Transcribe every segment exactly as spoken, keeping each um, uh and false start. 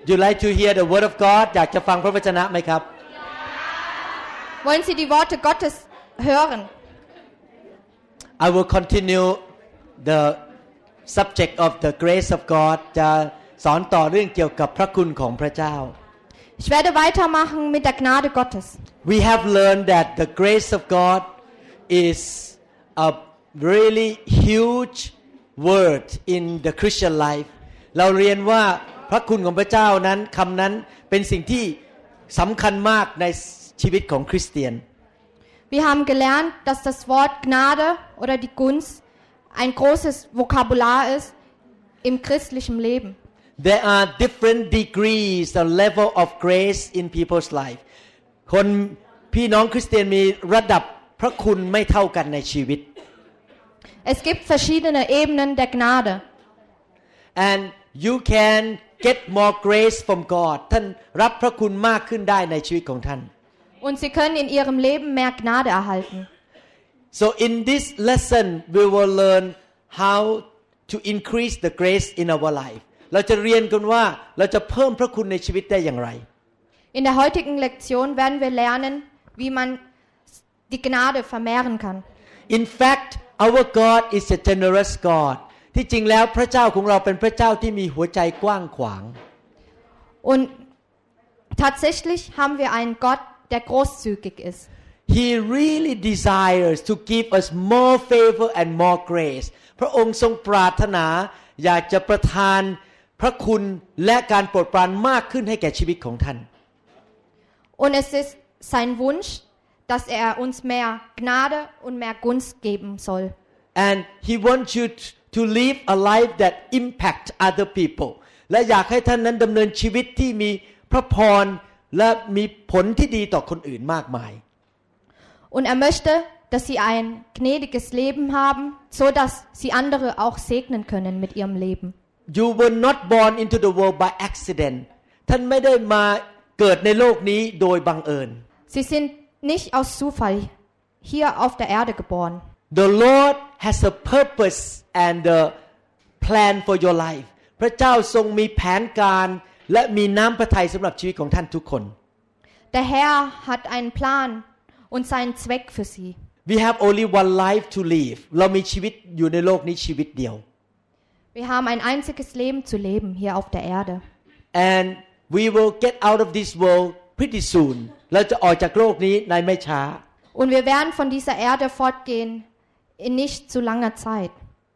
You like to hear the word of God อยากจะฟังพระวจนะไหมครับ Wollen Sie die Worte Gottes hören? I will continue the subject of the grace of God จะสอนต่อเรื่องเกี่ยวกับพระคุณของพระเจ้า Ich werde weitermachen mit der Gnade Gottes. We have learned that the grace of God is a really huge word in the Christian life เราเรียนว่าพระคุณของพระเจ้านั้นคำนั้นเป็นสิ่งที่สำคัญมากในชีวิตของคริสเตียน Wir haben gelernt, dass das Wort Gnade oder die Gunst ein großes Vokabular ist im christlichen Leben. There are different degrees or level of grace in people's life คนพี่น้องคริสเตียนมีระดับพระคุณไม่เท่ากันในชีวิต Es gibt verschiedene Ebenen der Gnade. And you can get more grace from God ท่านรับพระคุณมากขึ้นได้ในชีวิตของท่าน Und sie können in ihrem Leben mehr Gnade erhalten. So in this lesson we will learn how to increase the grace in our life เราจะเรียนกันว่าเราจะเพิ่มพระคุณในชีวิตได้อย่างไร In der heutigen Lektion werden wir lernen, wie man die Gnade vermehren kann. In fact, our God is a generous God. ที่จริงแล้วพระเจ้าของเราเป็นพระเจ้าที่มีหัวใจกว้างขวาง Und tatsächlich haben wir einen Gott, der großzügig ist. He really desires to give us more favor and more grace. พระองค์ทรงปรารถนาอยากจะประทานพระคุณและการโปรดปรานมากขึ้นให้แก่ชีวิตของท่าน Und es ist sein Wunsch, dass er uns mehr Gnade und mehr Gunst geben soll. And he wants you to live a life that impact other people. และอยากให้ท่านนั้นดำเนินชีวิตที่มีพระพรและมีผลที่ดีต่อคนอื่นมากมาย Und er möchte, dass sie ein gnädiges Leben haben, so dass sie andere auch segnen können mit ihrem Leben. You were not born into the world by accident. ท่านไม่ได้มาเกิดในโลกนี้โดยบังเอิญ Sie sind nicht aus Zufall hier auf der Erde geboren. The Lord has a purpose and a plan for your life. พระเจ้าทรงมีแผนการและมีน้ำพระทัยสำหรับชีวิตของท่านทุกคน Der Herr hat einen Plan und seinen Zweck für sie. We have only one life to live. เรามีชีวิตอยู่ในโลกนี้ชีวิตเดียว Wir haben ein einziges Leben zu leben hier auf der Erde. And we will get out of this world pretty soon. เราจะออกจากโลกนี้ในไม่ช้า Und wir werden von dieser Erde fortgehen in nicht zu langer Zeit.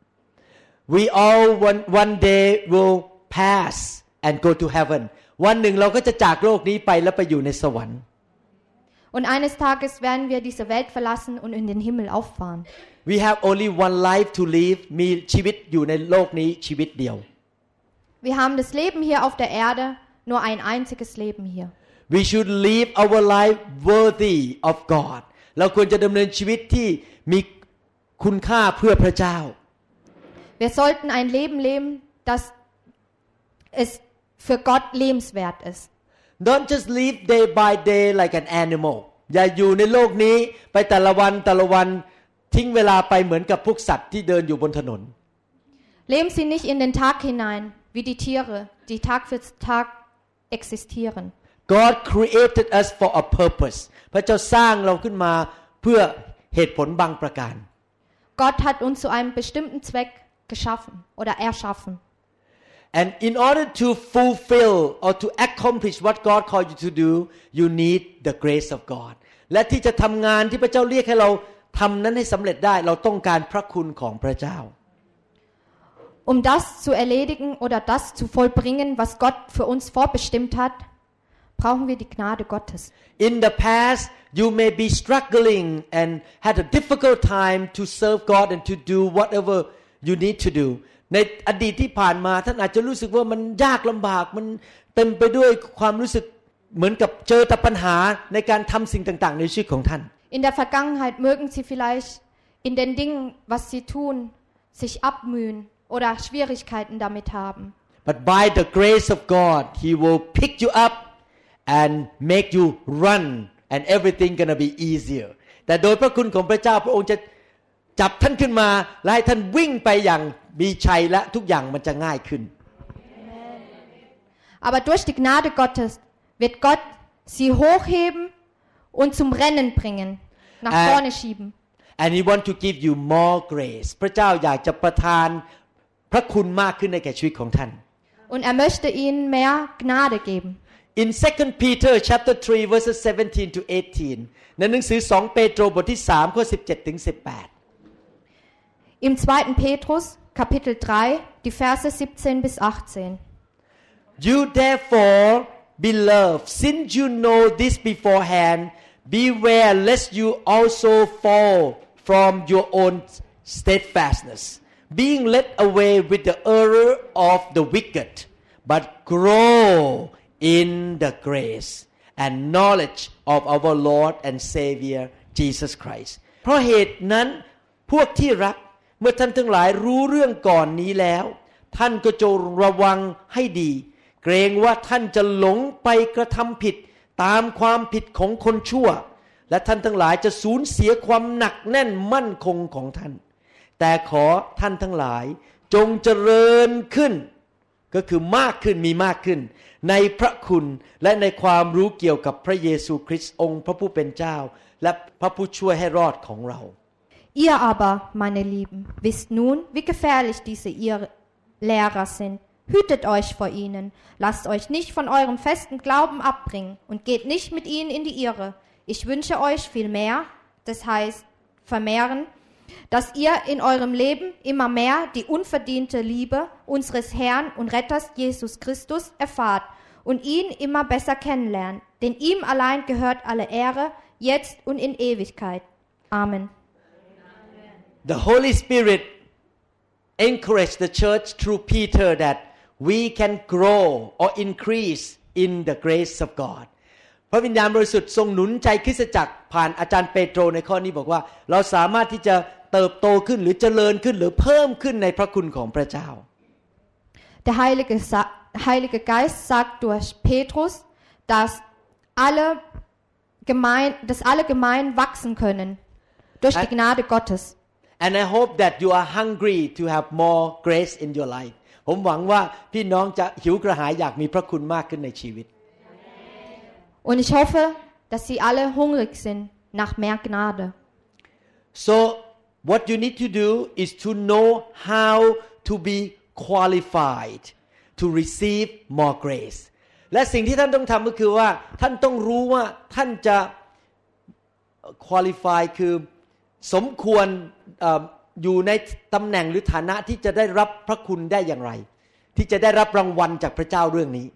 We all one one day will pass and go to heaven. วันหนึ่งเราก็จะจากโลกนี้ไปแล้วไปอยู่ในสวรรค์ Und eines Tages werden wir diese Welt verlassen und in den Himmel auffahren. We have only one life to live. มีชีวิตอยู่ในโลกนี้ชีวิตเดียว Wir haben das Leben hier auf der Erde, nur ein einziges Leben hier. We should live our life worthy of God. เราควรจะดำเนินชีวิตที่มีคุณค่าเพื่อพระเจ้า Wir sollten ein Leben leben, das es für Gott lebenswert ist. Don't just live day by day like an animal. อย่าอยู่ในโลกนี้ไปแต่ละวันแต่ละวันทิ้งเวลาไปเหมือนกับพวกสัตว์ที่เดินอยู่บนถนน Leben Sie nicht in den Tag hinein, wie die Tiere, die Tag für Tag existieren. God created us for a purpose. พระเจ้าสร้างเราขึ้นมาเพื่อเหตุผลบางประการ Gott hat uns zu einem bestimmten Zweck geschaffen oder erschaffen. And in order to fulfill or to accomplish what God called you to do, you need the grace of God. และที่จะทำงานที่พระเจ้าเรียกให้เราทำนั้นให้สำเร็จได้เราต้องการพระคุณของพระเจ้า Um das zu erledigen oder das zu vollbringen, was Gott für uns vorbestimmt hat, brauchen wir die Gnade Gottes. In the past, you may be struggling and had a difficult time to serve God and to do whatever you need to do. ในอดีตที่ผ่านมาท่านอาจจะรู้สึกว่ามันยากลำบากมันเต็มไปด้วยความรู้สึกเหมือนกับเจอแต่ปัญหาในการทำสิ่งต่างๆในชีวิตของท่าน In der Vergangenheit mögen Sie vielleicht in den Dingen, was Sie tun, sich abmühen oder Schwierigkeiten damit haben. But by the grace of God, He will pick you up and make you run, and everything gonna be easier. แต่โดยพระคุณของพระเจ้าพระองค์จะจับท่านขึ้นมาและให้ท่านวิ่งไปอย่างมีชัยและทุกอย่างมันจะง่ายขึ้น Aber durch die Gnade Gottes wird Gott sie hochheben und zum Rennen bringen, nach vorne schieben. And he want to give you more grace. พระเจ้าอยากจะประทานพระคุณมากขึ้นในแก่ชีวิตของท่าน Und er möchte ihnen mehr Gnade geben. In Second Peter chapter three verses seventeen to eighteen ในหนังสือสองเปโตรบทที่สามข้อสิบเจ็ดถึงสิบแปด Im zweiten Petrus Kapitel drei die Verse siebzehn bis achtzehn. You therefore, beloved, since you know this beforehand, beware lest you also fall from your own steadfastness, being led away with the error of the wicked, but grow in the grace and knowledge of our Lord and Savior Jesus Christ. เพราะเหตุนั้นพวกที่รักเมื่อท่านทั้งหลายรู้เรื่องก่อนนี้แล้วท่านก็จงระวังให้ดีเกรงว่าท่านจะหลงไปกระทำผิดตามความผิดของคนชั่วและท่านทั้งหลายจะสูญเสียความหนักแน่นมั่นคงของท่านแต่ขอท่านทั้งหลายจงเจริญขึ้นก็คือมากขึ้นมีมากขึ้นในพระคุณและในความรู้เกี่ยวกับพระเยซูคริสต์องค์พระผู้เป็นเจ้าและพระผู้ช่วยให้รอดของเรา Ihr aber, meine Lieben, wisst nun, wie gefährlich diese ihr Lehrer sind. Hütet euch vor ihnen, lasst euch nicht von eurem festen Glauben abbringen und geht nicht mit ihnen in die Irre. Ich wünsche euch viel mehr, das heißt vermehren, dass ihr in eurem Leben immer mehr die unverdiente Liebe unseres Herrn und Retters Jesus Christus erfahrt und ihn immer besser kennenlernt, denn ihm allein gehört alle Ehre, jetzt und in Ewigkeit. Amen. The Holy Spirit encouraged the church through Peter that we can grow or increase in the grace of God. พระวิญญาณบริสุทธิ์ทรงหนุนใจคริสตจักรผ่านอาจารย์เปโตรในข้อนี้บอกว่าเราสามารถที่จะเติบโตขึ้นหรือเจริญขึ้นหรือเพิ่มขึ้นในพระคุณของพระเจ้า Der Heilige, Heilige Geist sagt durch Petrus, dass alle Gemein, dass alle Gemeinden wachsen können durch die Gnade Gottes. And I hope that you are hungry to have more grace in your life. ผมหวังว่าพี่น้องจะหิวกระหายอยากมีพระคุณมากขึ้นในชีวิต Und ich hoffe, dass sie alle hungrig sind nach mehr Gnade. So what you need to do is to know how to be qualified to receive more grace. และสิ่งที่ท่านต้องทำก็คือว่าท่านต้องรู้ว่าท่านจะ qualify คือสมควร uh, อยู่ในตำแหน่งหรือฐานะที่จะได้รับพระคุณได้อย่างไรที่จะได้รับรางวัลจากพระเจ้าเรื่องนี้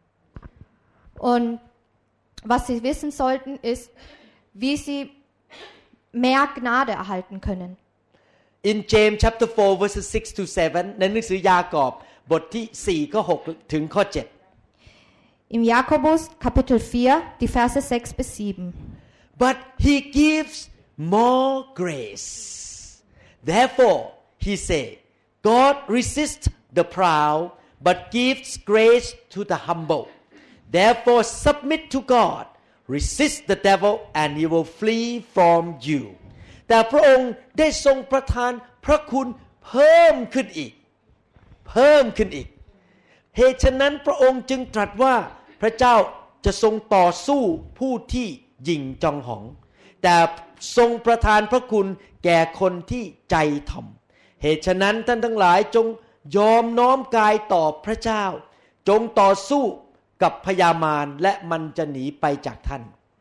Und was sie wissen sollten ist wie sie mehr Gnade erhalten können. In James chapter four verses six to seven ในหนังสือยากอบบทที่สี่ข้อหกถึงข้อเจ็ด Im Jakobus Kapitel vier die Verse sechs bis sieben. But he gives more grace. Therefore, he said, God resists the proud, but gives grace to the humble. Therefore, submit to God. Resist the devil, and he will flee from you. แต่พระองค์ได้ทรงประทานพระคุณเพิ่มขึ้นอีกเพิ่มขึ้นอีกเหตุฉะนั้นพระองค์จึงตรัสว่าพระเจ้าจะทรงต่อสู้ผู้ที่หยิ่งจองหองแต่ทรงประทานพระคุณแก่คนที่ใจถ่อมเหตุฉะนั้นท่านทั้งหลายจงยอมน้อมกายต่อพระเจ้าจงต่อสู้กับพยามารและมันจะหนีไปจากท่าน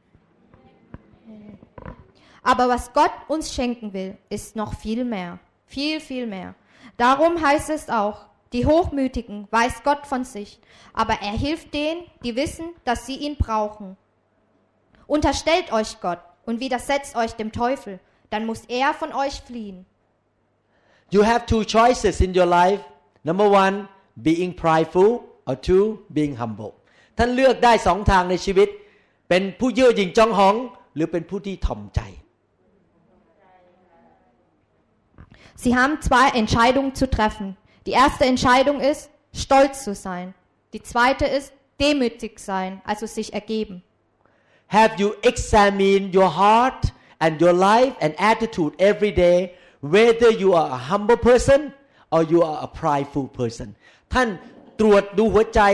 Aber was Gott uns schenken will, ist noch viel mehr, viel, viel mehr. Darum heißt es auch, die Hochmütigen weiß Gott von sich, aber er hilft denen, die wissen, dass sie ihn brauchen. Unterstellt euch Gott und widersetzt euch dem Teufel, dann muss er von euch fliehen. You have two choices in your life. Number one, being prideful, or two, being humble. ท่านเลือกได้สองทางในชีวิตเป็นผู้เย่อหยิ่งจองหองหรือเป็นผู้ที่ถ่อมใจ Sie haben zwei Entscheidungen zu treffen. Die erste Entscheidung ist, stolz zu sein. Die zweite ist, demütig sein, also sich ergeben. Have you examined your heart and your life and attitude every day, whether you are a humble person or you are a prideful person? ท่านตรวจดูหัวใจ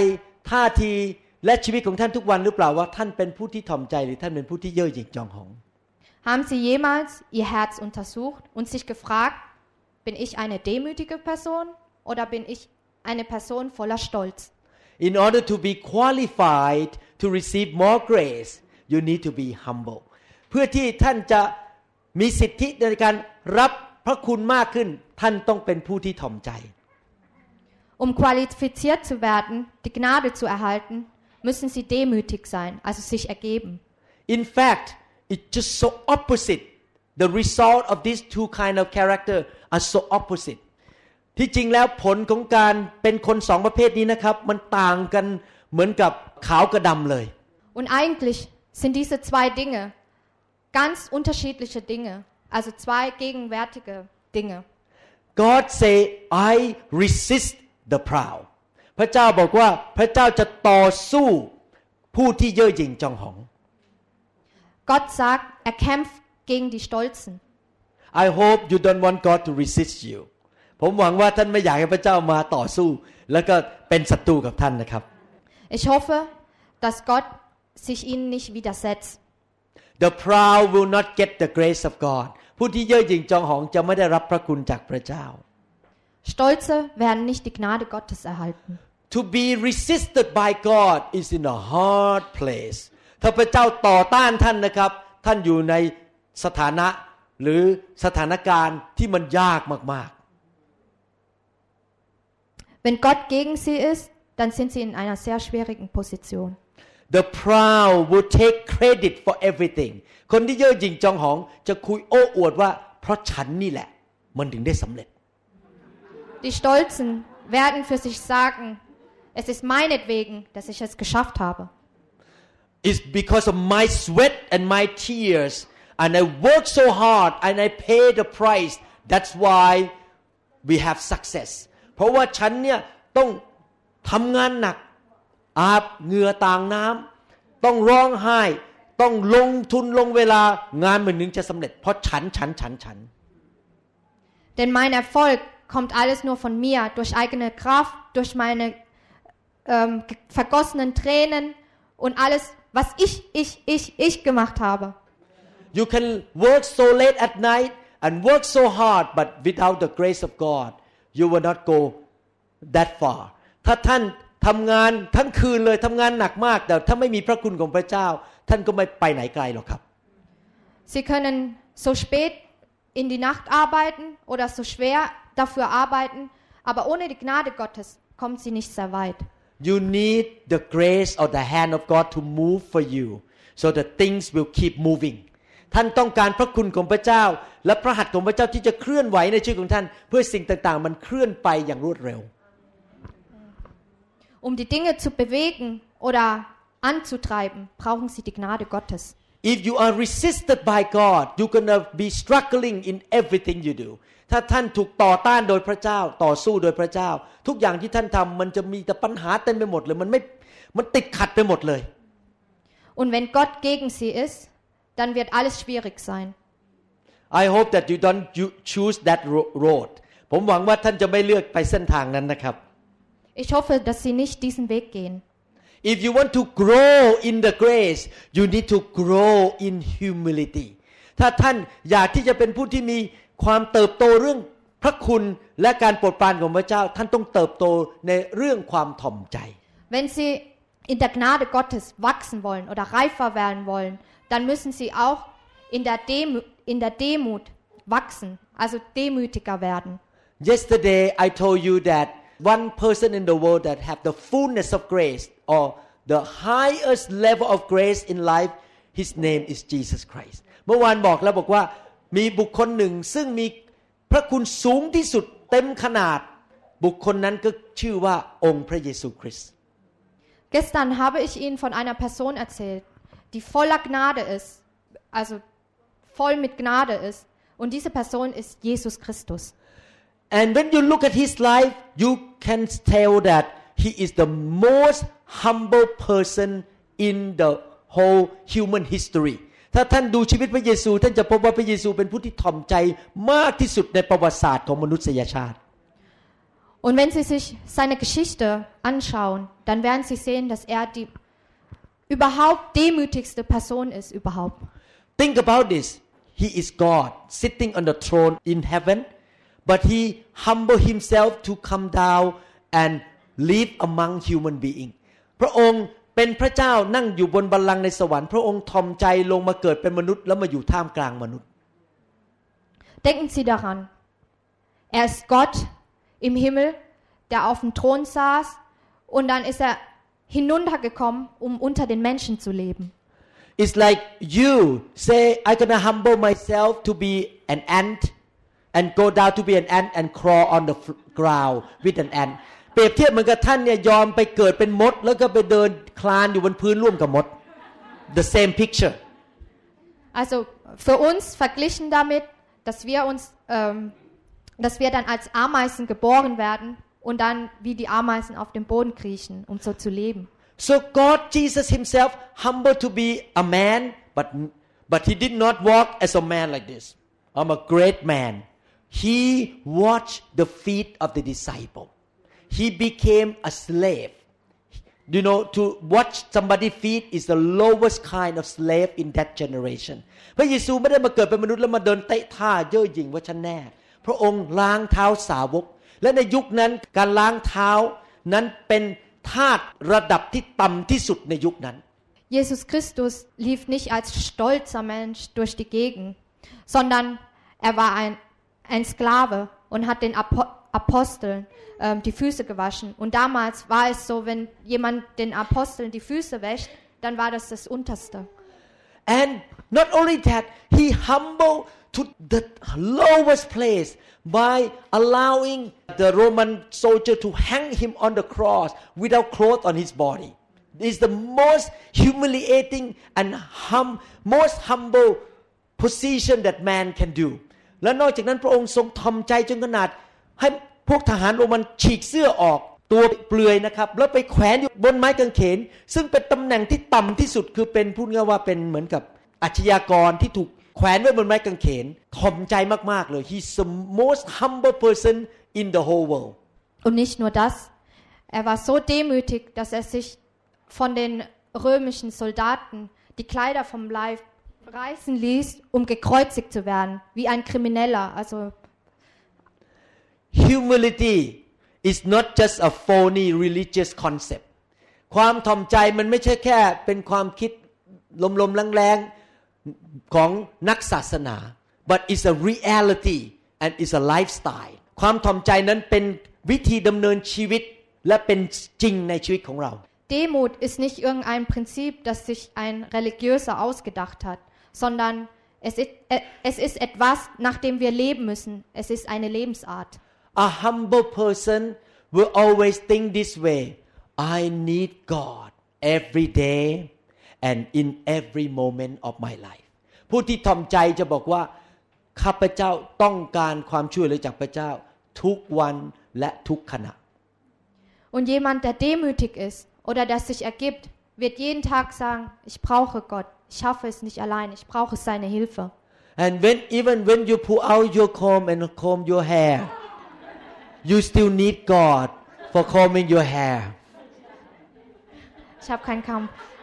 ท่าทีและชีวิตของท่านทุกวันหรือเปล่าว่าท่านเป็นผู้ที่ถ่อมใจหรือท่านเป็นผู้ที่เย่อหยิ่งจองหอง Haben Sie jemals Ihr Herz untersucht und sich gefragt, bin ich eine demütige Person oder bin ich eine Person voller Stolz? In order to be qualified to receive more grace, you need to be humble. เพื่อที่ท่านจะมีสิทธิในการรับพระคุณมากขึ้นท่านต้องเป็นผู้ที่ถ่อมใจ Um qualifiziert zu werden, die Gnade zu erhalten, müssen Sie demütig sein, also sich ergeben. In fact, it's just so opposite. The result of these two kind of character are so opposite. ที่จริงแล้วผลของการเป็นคนสองประเภทนี้นะครับมันต่างกันเหมือนกับขาวกับดำเลย Und eigentlich sind diese zwei Dinge ganz unterschiedliche Dinge, also zwei gegenwärtige Dinge. God say, I resist the proud. พระเจ้าบอกว่าพระเจ้าจะต่อสู้ผู้ที่เย่อหยิ่งจองหอง Gott sagt, er kämpft gegen die Stolzen. I hope you don't want God to resist you. ผมหวังว่าท่านไม่อยากให้พระเจ้ามาต่อสู้แล้วก็เป็นศัตรูกับท่านนะครับ Ich hoffe, dass Gott sich ihnen nicht widersetzt. The proud will not get the grace of God. ผู้ที่เย่อหยิ่งจองหองจะไม่ได้รับพระคุณจากพระเจ้า Stolze werden nicht die Gnade Gottes erhalten. To be resisted by God is in a hard place. ถ้าพระเจ้าต่อต้านท่านนะครับท่านอยู่ในสถานะหรือสถานการณ์ที่มันยากมากๆ Wenn Gott gegen sie ist, dann sind sie in einer sehr schwierigen Position. The proud will take credit for everything. คนที่เย่อหยิ่งจองหองจะคุยโอ้อวดว่าเพราะฉันนี่แหละมันถึงได้สำเร็จ Die Stolzen werden für sich sagen, es ist meinetwegen, dass ich es geschafft habe. It's because of my sweat and my tears and I work so hard and I pay the price. That's why we have success. เพราะว่าฉันเนี่ยต้องทำงานหนักอาบเหงื่อต่างน้ำต้องร้องไห้ต้องลงทุนลงเวลางานมันถึงจะสำเร็จเพราะฉันฉันฉันฉัน Denn mein Erfolg kommt alles nur von mir, durch eigene Kraft, durch meine ähm, vergossenen Tränen und alles, was ich, ich, ich, ich gemacht habe. You can work so late at night and work so hard, but without the grace of God, you will not go that far. ถ้าท่านทำงานทั้งคืนเลยทำงานหนักมากแต่ถ้าไม่มีพระคุณของพระเจ้าท่านก็ไม่ไปไหนไกลหรอกครับ Sie können so spät in die Nacht arbeiten oder so schwer dafür arbeiten, aber ohne die Gnade Gottes kommen sie nicht sehr weit. You need the grace or the hand of God to move for you, so that things will keep moving. ท่านต้องการพระคุณของพระเจ้าและพระหัตถ์ของพระเจ้าที่จะเคลื่อนไหวในชีวิตของท่านเพื่อสิ่งต่างๆมันเคลื่อนไปอย่างรวดเร็ว Um die Dinge zu bewegen oder anzutreiben, brauchen sie die Gnade Gottes. If you are resisted by God, you're gonna be struggling in everything you do. ถ้าท่านถูกต่อต้านโดยพระเจ้าต่อสู้โดยพระเจ้าทุกอย่างที่ท่านทำมันจะมีแต่ปัญหาเต็มไปหมดเลยมันไม่มันติดขัดไปหมดเลย Und wenn Gott gegen sie ist, dann wird alles schwierig sein. I hope that you don't choose that road. ผมหวังว่าท่านจะไม่เลือกไปเส้นทางนั้นนะครับ Ich hoffe, dass sie nicht diesen Weg gehen. If you want to grow in the grace, you need to grow in humility. ถ้าท่านอยากที่จะเป็นผู้ที่มีความเติบโตเรื่องพระคุณและการโปรดปรานของพระเจ้าท่านต้องเติบโตในเรื่องความถ่อมใจ Wenn sie in der Gnade Gottes wachsen wollen oder reifer werden wollen, dann müssen sie auch in der Demut, in der Demut wachsen, also demütiger werden. Yesterday I told you that one person in the world that have the fullness of grace or the highest level of grace in life, his name is Jesus Christ. เมื่อวานบอกแล้วบอกว่ามีบุคคลหนึ่งซึ่งมีพระคุณสูงที่สุดเต็มขนาดบุคคลนั้นก็ชื่อว่าองค์พระเยซูคริสต์ Gestern habe ich Ihnen von einer Person erzählt, die voller Gnade ist, also voll mit Gnade ist, und diese Person ist Jesus Christus. And when you look at his life, you can tell that he is the most humble person in the whole human history. ถ้าท่านดูชีวิตพระเยซูท่านจะพบว่าพระเยซูเป็นผู้ที่ถ่อมใจมากที่สุดในประวัติศาสตร์ของมนุษยชาติ Und wenn Sie sich seine Geschichte anschauen, dann werden Sie sehen, dass er die überhaupt demütigste Person ist überhaupt. Think about this. He is God sitting on the throne in heaven, but he humbled himself to come down and live among human beings. พระองค์เป็นพระเจ้านั่งอยู่บนบัลลังก์ในสวรรค์พระองค์ทอมใจลงมาเกิดเป็นมนุษย์แล้วมาอยู่ท่ามกลางมนุษย์ Denken Sie daran. Er ist Gott im Himmel, der auf dem Thron saß, und dann ist er hinuntergekommen, um unter den Menschen zu leben. It's like you say, I'm gonna humble myself to be an ant and go down to be an ant and crawl on the ground with an ant. เปรียบเทียบเหมือนกับท่านเนี่ยยอมไปเกิดเป็นมดแล้วก็ไปเดินคลานอยู่บนพื้นร่วมกับมด The same picture. Also für uns verglichen damit, dass wir uns, ähm, dass wir dann als Ameisen geboren werden und dann wie die Ameisen auf dem Boden kriechen, um so zu leben. So God, Jesus himself, humble to be a man, but but he did not walk as a man like this. I'm a great man. He washed the feet of the disciple. He became a slave. You know, to watch somebody's feet is the lowest kind of slave in that generation. พระเยซูไม่ได้มาเกิดเป็นมนุษย์แล้วมาเดินเตะท่าเย่อหยิ่งว่าฉันแน่พระองค์ล้างเท้าสาวกและในยุคนั้นการล้างเท้านั้นเป็นทาสระดับที่ต่ำที่สุดในยุคนั้น Jesus Christus lief nicht als stolzer Mensch durch die Gegend, sondern er war ein, ein Sklave und hat den Apo- Aposteln ähm, die Füße gewaschen. Und damals war es so, wenn jemand den Aposteln die Füße wäscht, dann war das das Unterste. And not only that, he humbled to the lowest place by allowing the Roman soldier to hang him on the cross without clothes on his body. This is the most humiliating and hum, most humble position that man can do. และนอกจากนั้นพระองค์ทรงทอมใจจนขนาดให้พวกทหารโรมันฉีกเสื้อออกตัวเปลือยนะครับแล้วไปแขวนอยู่บนไม้กางเขนซึ่งเป็นตำแหน่งที่ต่ำที่สุดคือเป็นพูดง่ายว่าเป็นเหมือนกับอาชญากรที่ถูกแขวนไว้บนไม้กางเขนทอมใจมากๆเลย He's the most humble person in the whole world. Und nicht nur das, er war so demütig, dass er sich von den römischen Soldaten die Kleider vom Leib reißen ließ, um gekreuzigt zu werden, wie ein Krimineller. Also Humility is not just a phony religious concept. ความถ่อมใจมันไม่ใช่แค่เป็นความคิดลมๆแรงๆของนักศาสนา but it's a reality and it's a lifestyle. ความถ่อมใจนั้นเป็นวิธีดำเนินชีวิตและเป็นจริงในชีวิตของเรา Demut ist nicht irgendein Prinzip, das sich ein Religiöser ausgedacht hat, sondern es ist, es ist etwas, nach dem wir leben müssen. Es ist eine Lebensart. A humble person will always think this way. I need God every day and in every moment of my life. ผู้ที่ถ่อมใจจะบอกว่าข้าพเจ้าต้องการความช่วยเหลือจากพระเจ้าทุกวันและทุกขณะ Und jemand, der demütig ist oder der sich ergibt, wird jeden Tag sagen, ich brauche Gott. Ich schaffe es nicht allein. Ich brauche seine Hilfe. And when even when you pull out your comb and comb your hair, you still need God for combing your hair. Ich habe keinen Kamm.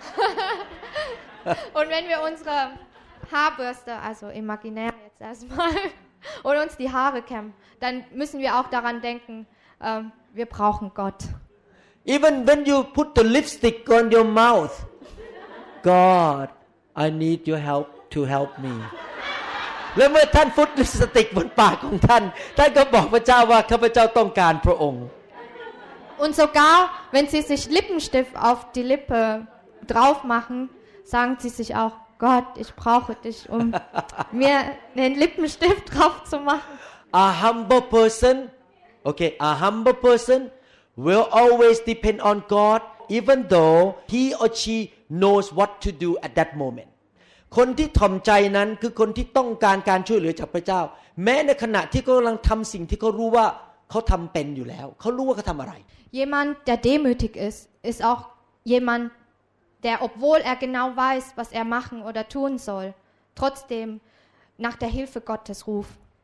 Und wenn wir unsere Haarbürste, also imaginär jetzt erstmal, und uns die Haare kämmen, dann müssen wir auch daran denken, ähm, wir brauchen Gott. Even when you put the lipstick on your mouth, God, I need your help to help me. และเมื่อท่านฟุตลิปสติกบนปากของท่านท่านก็บอกพระเจ้าว่าข้าพเจ้าต้องการพระองค์ Und sogar, wenn sie sich Lippenstift auf die Lippe drauf machen, sagen sie sich auch, Gott, ich brauche dich, um mir den Lippenstift drauf zu machen. A humble person, okay, a humble person will always depend on God, even though he or she knows what to do at that moment. คนที่ถ่อมใจนั้นคือคนที่ต้องการการช่วยเหลือจากพระเจ้าแม้ในขณะที่เขากำลังทำสิ่งที่เขารู้ว่าเขาทำเป็นอยู่แล้วเขารู้ว่าเขาทำอะไร Jemand, der demütig ist, ist auch jemand, der, obwohl er genau weiß, was er machen oder tun soll, trotzdem nach der Hilfe Gottes ruft.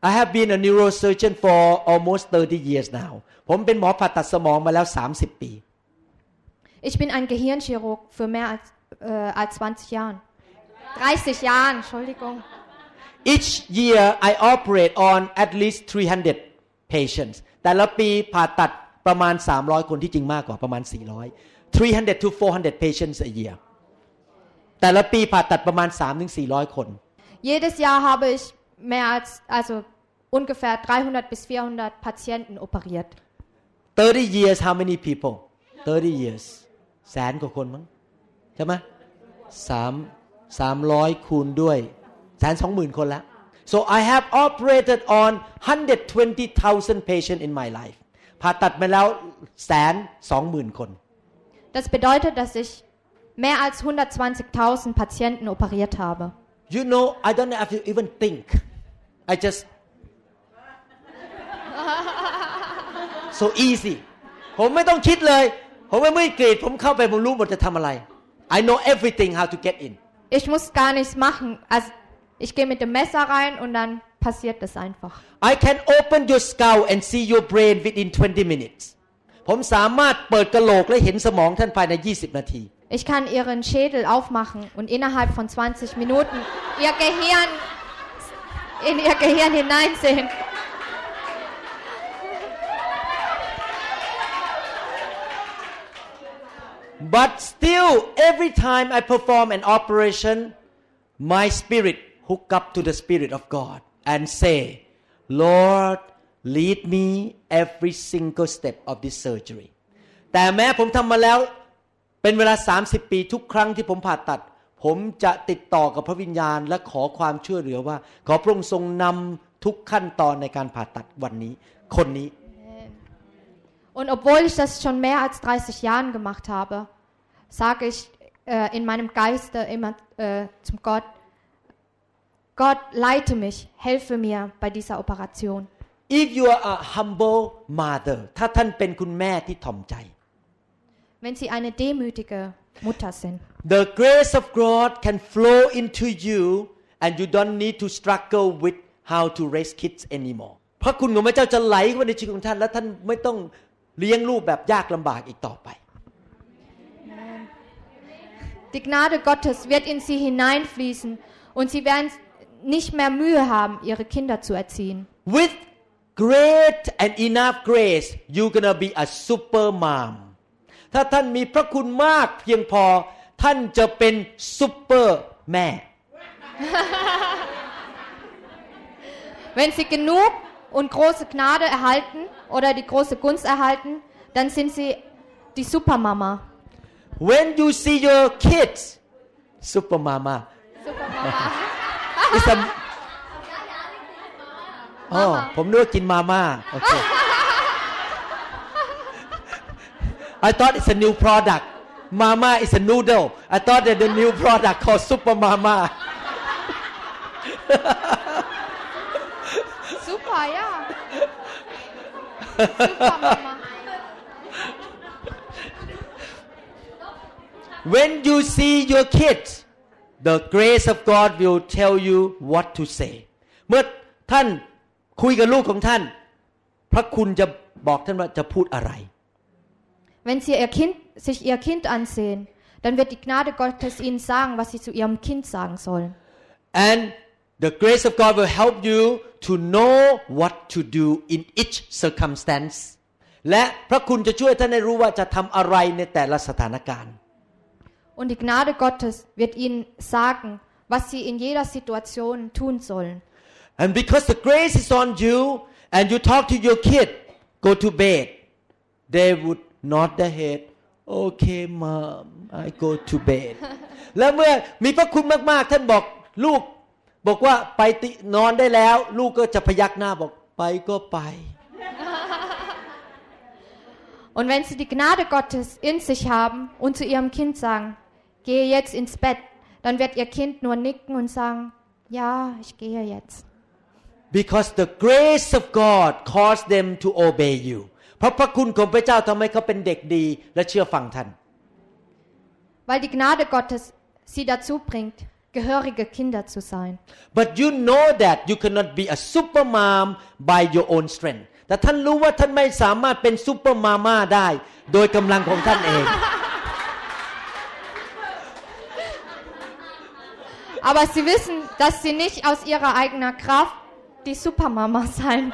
I have been a neurosurgeon for almost thirty years now ผมเป็นหมอผ่าตัดสมองมาแล้วสามสิบปี Ich bin ein Gehirnchirurg für mehr als äh, als zwanzig Jahren dreißig Jahren Entschuldigung Each year I operate on at least three hundred patients แต่ละปีผ่าตัดประมาณสามร้อยคนที่จริงมากกว่าประมาณสี่ร้อยthree hundred to four hundred patients a year แต่ละปีผ่าตัดประมาณ สามถึงสี่ร้อย คน Jedes Jahr habe ich mehr als also ungefähr dreihundert bis vierhundert Patienten operiert thirty years how many people thirty years แสนกว่าคนมั้งใช่ไหมสามสามร้อยคูณด้วยแสนสองหมื่นคนแล้ว so I have operated on one hundred twenty thousand patients in my life ผ่าตัดมาแล้วแสนสองหมื่นคน Das bedeutet, dass ich mehr als hundertzwanzigtausend Patienten operiert habe. You know, I don't have to even think. I just so easy. ผมไม่ต้องคิดเลยผมไม่ไม่กรีดผมเข้าไปผมรู้หมดจะทำอะไร I know everything how to get in. Ich muss gar nichts machen. Also ich gehe mit dem Messer rein und dann passiert das einfach. I can open your skull and see your brain within twenty minutes. ผมสามารถเปิดกะโหลกและเห็นสมองท่านภายในยี่สิบนาที Ich kann ihren Schädel aufmachen und innerhalb von zwanzig Minuten ihr Gehirn in ihr Gehirn hineinsehen. But still, every time I perform an operation, my spirit hook up to the Spirit of God and say, Lord, lead me every single step of this surgery. แต่แม้ผมทำมาแล้วเป็นเวลาสามสิบปีทุกครั้งที่ผมผ่าตัดผมจะติดต่อกับพระวิญญาณและขอความช่วยเหลือว่าขอพระองค์ทรงนำทุกขั้นตอนในการผ่าตัดวันนี้คนนี้ Und obwohl ich das schon mehr als dreißig Jahren gemacht habe, sage ich äh, in meinem Geiste immer äh, zum Gott, Gott, leite mich, helfe mir bei dieser Operation. If you are a humble mother, ถ้าท่านเป็นคุณแม่ที่ถ่อมใจ Wenn Sie eine demütige Mutter sind, the grace of God can flow into you and you don't need to struggle with how to raise kids anymore. พระคุณของพระเจ้าจะไหลเข้ามาในชีวิตของท่านและท่านไม่ต้องเลี้ยงลูกแบบยากลำบากอีกต่อไป Die Gnade Gottes wird in Sie hineinfließen und Sie werden nicht mehr Mühe haben, Ihre Kinder zu erziehen. With great and enough grace, you're gonna be a super mom. ถ้าท่านมีพระคุณมากเพียงพอท่านจะเป็นซุปเปอร์แม่ Wenn Sie genug und große Gnade erhalten oder die große Gunst erhalten, dann sind Sie die Supermama. When you see your kids, super mama. Supermama. It's a อ๋อผมนึกว่ากินมาม่าโอเค I thought it's a new product. Mama is a noodle. I thought that the new product called Super Mama. Super, ja. Super Mama. When you see your kids, the grace of God will tell you what to say. เมื่อท่านคุยกับลูกของท่านพระคุณจะบอกท่านว่าจะพูดอะไร Wenn Sie ihr Kind, sich Ihr Kind ansehen, dann wird die Gnade Gottes Ihnen sagen, was Sie zu Ihrem Kind sagen sollen. And the grace of God will help you to know what to do in each circumstance. และพระคุณจะช่วยท่านให้รู้ว่าจะทำอะไรในแต่ละสถานการณ์ Und die Gnade Gottes wird Ihnen sagen, was Sie in jeder Situation tun sollen. And because the grace is on you and you talk to your kid, go to bed, they would nod their head, okay mom, I go to bed. แล้วเมื่อมีพระคุณมากๆท่านบอกลูกบอกว่าไปนอนได้แล้วลูกก็จะพยักหน้าบอกไปก็ไป Und wenn Sie die Gnade Gottes in sich haben und zu Ihrem Kind sagen, gehe jetzt ins Bett, dann wird Ihr Kind nur nicken und sagen, ja, ich gehe jetzt. Because the grace of God caused them to obey you. เพราะพระคุณของพระเจ้าทำให้เขาเป็นเด็กดีและเชื่อฟังท่าน Weil die Gnade Gottes sie dazu bringt, gehörige Kinder zu sein. But you know that you cannot be a super mom by your own strength. แต่ท่านรู้ว่าท่านไม่สามารถเป็นซูเปอร์มาม่าได้โดยกำลังของท่านเอง Aber sie wissen, dass sie nicht aus ihrer eigenen Kraft die Supermama sein,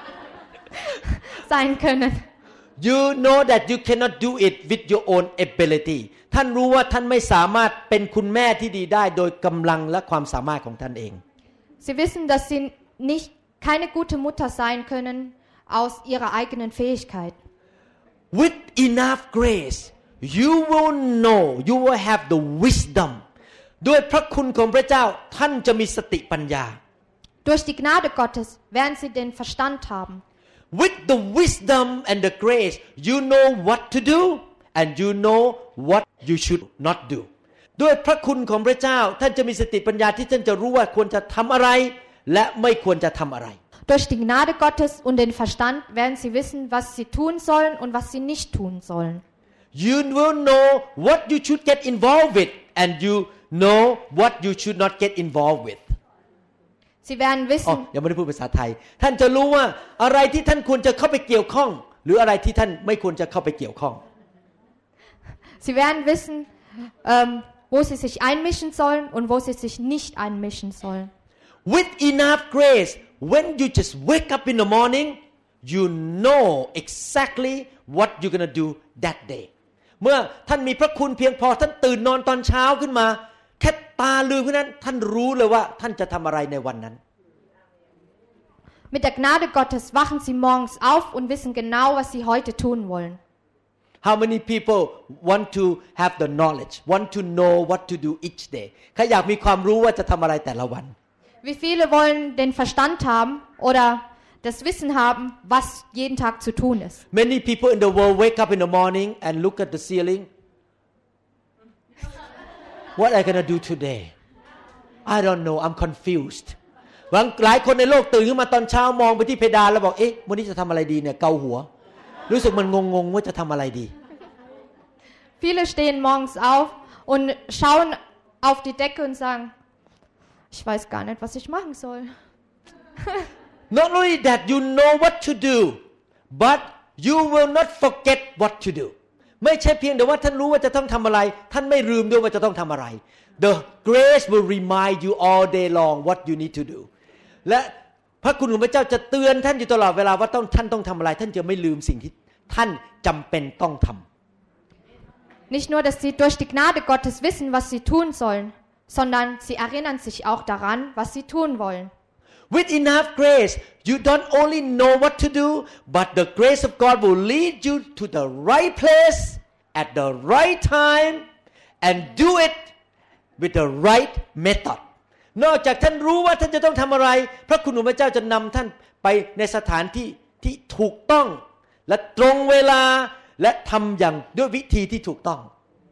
sein können. You know that you cannot do it with your own ability. ท่านรู้ว่าท่านไม่สามารถเป็นคุณแม่ที่ดีได้โดยกำลังและความสามารถของท่านเอง Sie wissen, dass sie nicht keine gute Mutter sein können aus ihrer eigenen Fähigkeit. With enough grace, you will know, you will have the wisdom. ด้วยพระคุณของพระเจ้าท่านจะมีสติปัญญา Durch die Gnade Gottes werden sie den Verstand haben. With the wisdom and the grace, you know what to do and you know what you should not do. ด้วยพระคุณของพระเจ้าท่านจะมีสติปัญญาที่ท่านจะรู้ว่าควรจะทำอะไรและไม่ควรจะทำอะไร Durch die Gnade Gottes und den Verstand werden sie wissen, was sie tun sollen und was sie nicht tun sollen. You will know what you should get involved with and you know what you should not get involved with. Sie werden อ๋อ wissen, ยังไม่ได้พูดภาษาไทยท่านจะรู้ว่าอะไรที่ท่านควรจะเข้าไปเกี่ยวข้องหรืออะไรที่ท่านไม่ควรจะเข้าไปเกี่ยวข้อง sie werden wissen, ähm, wo sie sich einmischen sollen und wo sie sich nicht einmischen sollen. With enough grace, when you just wake up in the morning, you know exactly what you're gonna do that day. เมื่อท่านมีพระคุณเพียงพอท่านตื่นนอนตอนเช้าขึ้นมาแค่ตาลืมแค่นั้นท่านรู้เลยว่าท่านจะทำอะไรในวันนั้น Mit der Gnade Gottes wachen sie morgens auf und wissen genau, was sie heute tun wollen. How many people want to have the knowledge, want to know what to do each day? ใครอยากมีความรู้ว่าจะทำอะไรแต่ละวัน Wie viele wollen den Verstand haben oder das Wissen haben, was jeden Tag zu tun ist? Many people in the world wake up in the morning and look at the ceiling. What am I gonna do today? I don't know. I'm confused. บางหลายคนในโลกตื่นขึ้นมาตอนเช้ามองไปที่เพดานแล้วบอกเอ๊ะวันนี้จะทำอะไรดีเนี่ยเกาหัวรู้สึกมันงงๆว่าจะทำอะไรดี Viele stehen morgens auf und schauen auf die Decke und sagen, ich weiß gar nicht, was ich machen soll. Not only that you know what to do, but you will not forget what to do. ไม่ใช่เพียงแต่ว่าท่านรู้ว่าจะต้องทำอะไรท่านไม่ลืมด้วยว่าจะต้องทำอะไร The grace will remind you all day long what you need to do. และพระคุณของพระเจ้าจะเตือนท่านอยู่ตลอดเวลาว่าต้องท่านต้องทำอะไรท่านจะไม่ลืมสิ่งที่ท่านจำเป็นต้องทำ Nicht nur, dass sie durch die Gnade Gottes wissen, was sie tun sollen, sondern sie erinnern sich auch daran, was sie tun wollen. With enough grace, you don't only know what to do, but the grace of God will lead you to the right place at the right time and do it with the right method. นอกจากท่านรู้ว่าท่านจะต้องทำอะไรพระคุณของพระเจ้าจะนำท่านไปในสถานที่ที่ถูกต้องและตรงเวลาและทำอย่างด้วยวิธีที่ถูกต้อง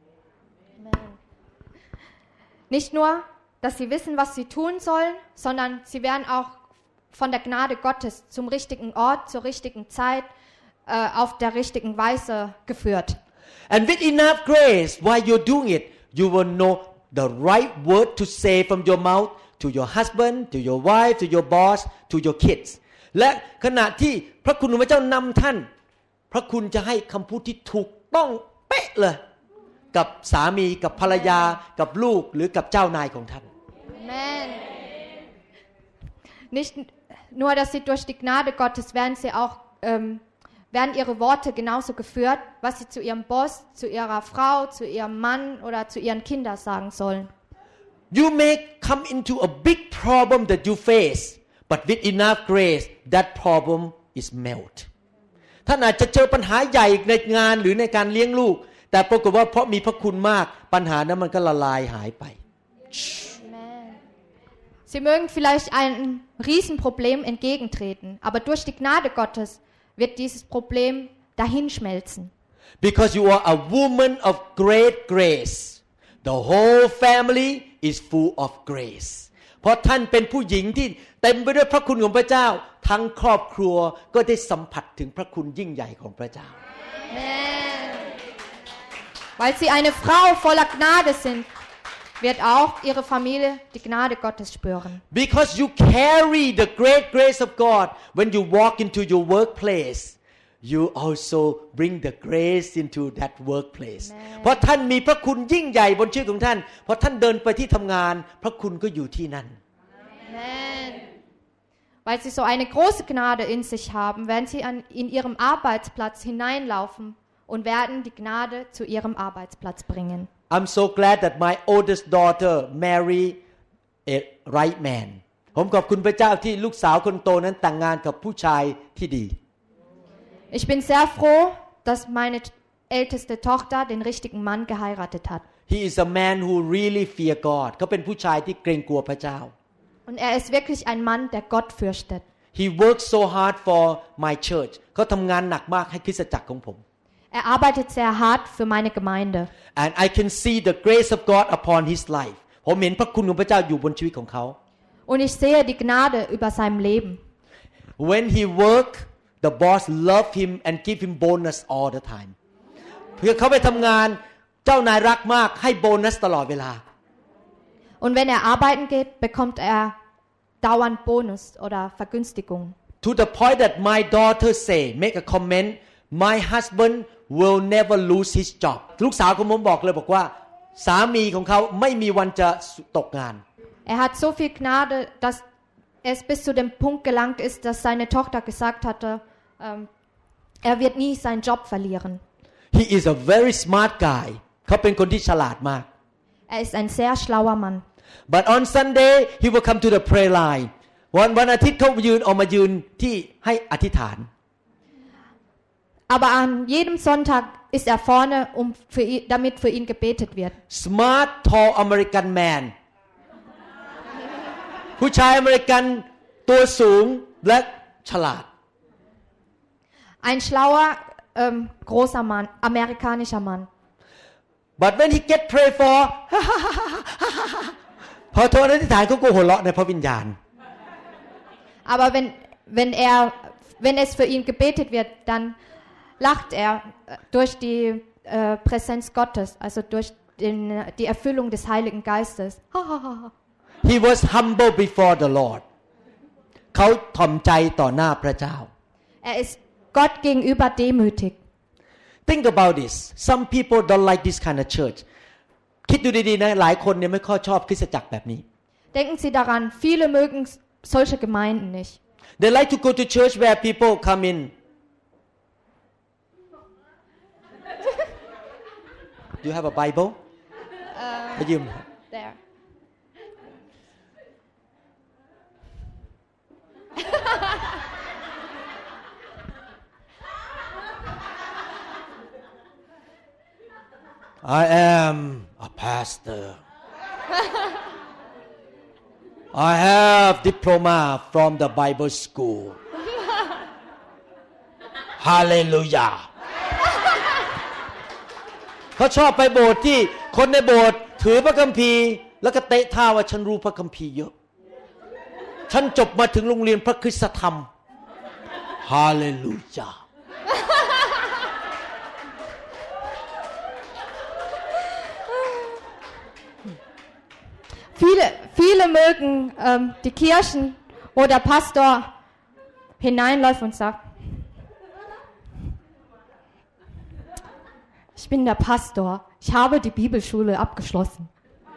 Nicht nur, dass sie wissen, was sie tun sollen, sondern sie werden auch von der Gnade Gottes zum richtigen Ort, zur richtigen Zeit, äh, auf der richtigen Weise geführt. And with enough grace, while you're doing it, you will know the right word to say from your mouth to your husband, to your wife, to your boss, to your kids. และขณะที่พระคุณของพระเจ้านำท่านพระคุณจะให้คำพูดที่ถูกต้องเป๊ะเลยกับสามีกับภรรยากับลูกหรือกับเจ้านายของท่าน Amen. Nicht nur, dass sie durch die Gnade Gottes werden sie auch ähm, werden ihre Worte genauso geführt, was sie zu ihrem Boss, zu ihrer Frau, zu ihrem Mann oder zu ihren Kindern sagen sollen. You may come into a big problem that you face, but with enough grace, that problem is melt. ท่านอาจจะเจอปัญหาใหญ่ในงานหรือในการเลี้ยงลูกแต่ปรากฏว่าเพราะมีพระคุณมากปัญหานั้นมันก็ละลายหายไป Sie mögen vielleicht einem Riesenproblem entgegentreten, aber durch die Gnade Gottes wird dieses Problem dahinschmelzen. Because you are a woman of great grace, the whole family is full of grace. เพราะท่านเป็นผู้หญิงที่เต็มไปด้วยพระคุณของพระเจ้าทั้งครอบครัวก็ได้สัมผัสถึงพระคุณยิ่งใหญ่ของพระเจ้า Amen. Weil sie eine Frau voller Gnade sind, wird auch ihre Familie die Gnade Gottes spüren. Because you carry the great grace of God when you walk into your workplace, you also bring the grace into that workplace. เพราะท่านมีพระคุณยิ่งใหญ่บนชีวิตของท่านพอท่านเดินไปที่ทำงานพระคุณก็อยู่ที่นั่น Amen. Weil sie so eine große Gnade in sich haben, werden sie an, in ihrem Arbeitsplatz hineinlaufen und werden die Gnade zu ihrem Arbeitsplatz bringen. I'm so glad that my oldest daughter married a right man. ผมขอบคุณพระเจ้าที่ลูกสาวคนโตนั้นแต่งงานกับผู้ชายที่ดี Ich bin sehr froh, dass meine älteste Tochter den richtigen Mann geheiratet hat. He is a man who really fear God. เขาเป็นผู้ชายที่เกรงกลัวพระเจ้า Und er ist wirklich ein Mann, der Gott fürchtet. He works so hard for my church. เขาทำงานหนักมากให้คริสตจักรของผม Er arbeitet sehr hart für meine Gemeinde. And I can see the grace of God upon his life. ผมเห็นพระคุณของพระเจ้าอยู่บนชีวิตของเขา Und ich sehe die Gnade über seinem Leben. When he work, the boss love him and give him bonus all the time. เพื่อเขาไปทำงานเจ้านายรักมากให้โบนัสตลอดเวลา Und wenn er arbeiten geht, bekommt er dauernd Bonus oder Vergünstigung. To the point that my daughter say, make a comment, my husband will never lose his job. ลูกสาวของผมบอกเลยบอกว่าสามีของเขาไม่มีวันจะตกงาน Er hat so viel Gnade, dass es bis zu dem Punkt gelangt ist, dass seine Tochter gesagt hatte, ähm, er wird nie seinen Job verlieren. He is a very smart guy. เขาเป็นคนที่ฉลาดมาก Er ist ein sehr schlauer Mann. But on Sunday he will come to the prayer line. วันวันอาทิตย์เขายืนออกมายืนที่ให้อธิษฐาน Aber an jedem Sonntag ist er vorne, um für ihn, damit für ihn gebetet wird. Smart tall American man ผู้ชายอเมริกันตัวสูงและฉลาด Ein schlauer, ähm, großer Mann, amerikanischer Mann. But when he get pray for พอโทษอธิษฐานเขาก็หัวเราะในพระวิญญาณ Aber wenn wenn er wenn es für ihn gebetet wird, dann lacht er durch die äh, Präsenz Gottes, also durch den, die Erfüllung des Heiligen Geistes. He was humble before the Lord. เขาถ่อมใจต่อหน้าพระเจ้า Er ist Gott gegenüber demütig. Think about this. Some people don't like this kind of church. คิดดูดีๆนะหลายคนเนี่ยไม่ค่อยชอบคริสตจักรแบบนี้ Denken Sie daran, viele mögen solche Gemeinden nicht. They like to go to church where people come in. Do you have a Bible? ไปยืม There. I am a pastor. I have diploma from the Bible school. Hallelujah. เขาชอบไปโบสถ์ที่คนในโบสถ์ถือพระคัมภีร์แล้วก็เตะท่าว่าฉันรู้พระคัมภีร์เยอะฉันจบมาถึงโรงเรียนพระคริสตธรรม Hallelujah. Viele, viele mögen ähm, die Kirchen, wo der Pastor hineinläuft und sagt, ich bin der Pastor, ich habe die Bibelschule abgeschlossen.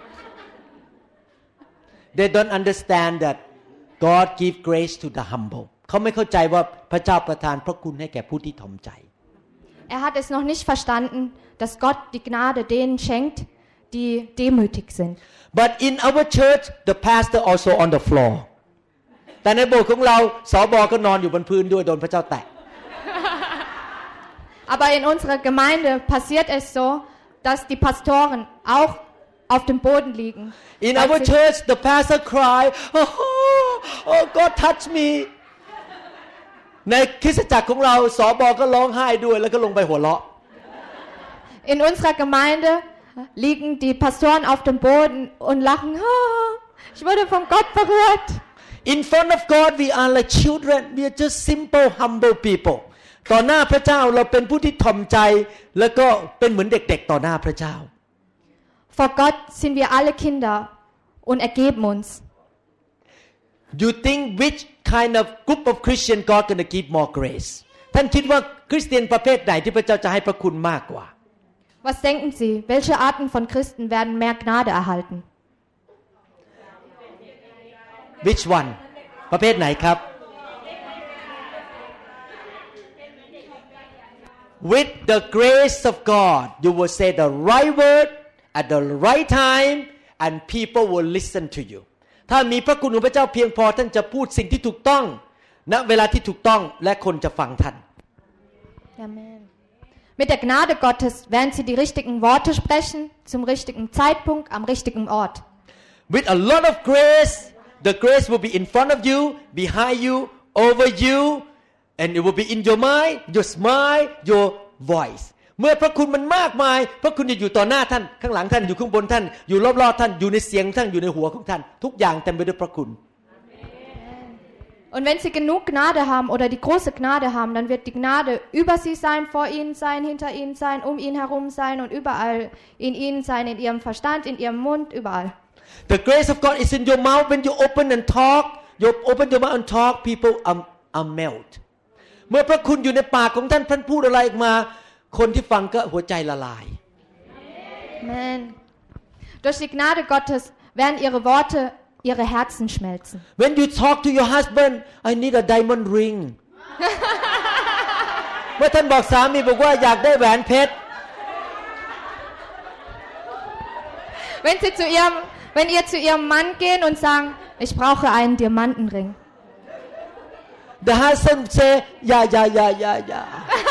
They don't understand that God give grace to the humble. เขาไม่เข้าใจว่าพระเจ้าประทานพระคุณให้แก่ผู้ที่ถ่อมใจ Er hat es noch nicht verstanden, dass Gott die Gnade denen schenkt, die demütig sind. But in our church the pastor also on the floor แต่ในโบสถ์ของเราสบก็นอนอยู่บนพื้นด้วยโดนพระเจ้าแตะ Aber in unserer Gemeinde passiert es so, dass die Pastoren auch auf dem Boden liegen. In our church the pastor cry oh, oh God touch me ในคริสตจักรของเราสบก็ร้องไห้ด้วยแล้วก็ลงไปหัวเราะ In unserer Gemeinde liegen die Pastoren auf dem Boden und lachen. Oh, ich wurde von Gott berührt. In front of God we are like children. We are just simple, humble people. ต่อหน้าพระเจ้าเราเป็นผู้ที่ถ่อมใจแล้วก็เป็นเหมือนเด็กๆต่อหน้าพระเจ้า Vor Gott sind wir alle Kinder und ergeben uns. You think which kind of group of Christian God gonna give more grace? ท่านคิดว่าคริสเตียนประเภทไหนที่พระเจ้าจะให้พระคุณมากกว่า Was denken Sie, welche Arten von Christen werden mehr Gnade erhalten? Which one? ประเภทไหนครับ With the grace of God, you will say the right word at the right time, and people will listen to you. ถ้ามีพระคุณของพระเจ้าเพียงพอท่านจะพูดสิ่งที่ถูกต้องณเวลาที่ถูกต้องและคนจะฟังท่าน Amen. Mit der Gnade Gottes werden Sie die richtigen Worte sprechen, zum richtigen Zeitpunkt, am richtigen Ort. With a lot of grace, the grace will be in front of you, behind you, over you, and it will be in your mind, your smile, your voice. เมื่อพระคุณมันมากมายพระคุณจะอยู่ต่อหน้าท่านข้างหลังท่านอยู่ข้างบนท่านอยู่รอบๆท่านอยู่ในเสียงท่านอยู่ในหัวของท่านทุกอย่างเต็มไปด้วยพระคุณ Und wenn Sie genug Gnade haben oder die große Gnade haben, dann wird die Gnade über Sie sein, vor Ihnen sein, hinter Ihnen sein, um Ihnen herum sein und überall in Ihnen sein, in Ihrem Verstand, in Ihrem Mund, überall. The grace of God is in your mouth when you open and talk. You open your mouth and talk, people are, are melt. เมื่อพระคุณอยู่ในปากของท่านท่านพูดอะไรออกมาคนที่ฟังก็หัวใจละลาย Amen. Durch die Gnade Gottes werden Ihre Worte ihre Herzen schmelzen. When you talk to your husband, I need a diamond ring. เมื่อท่านบอกสามีบอกว่าอยากได้แหวนเพชร Wenn Sie zu Ihrem, wenn ihr zu Ihrem Mann gehen und sagen, ich brauche einen Diamantenring. The husband say, ja ja ja ja ja.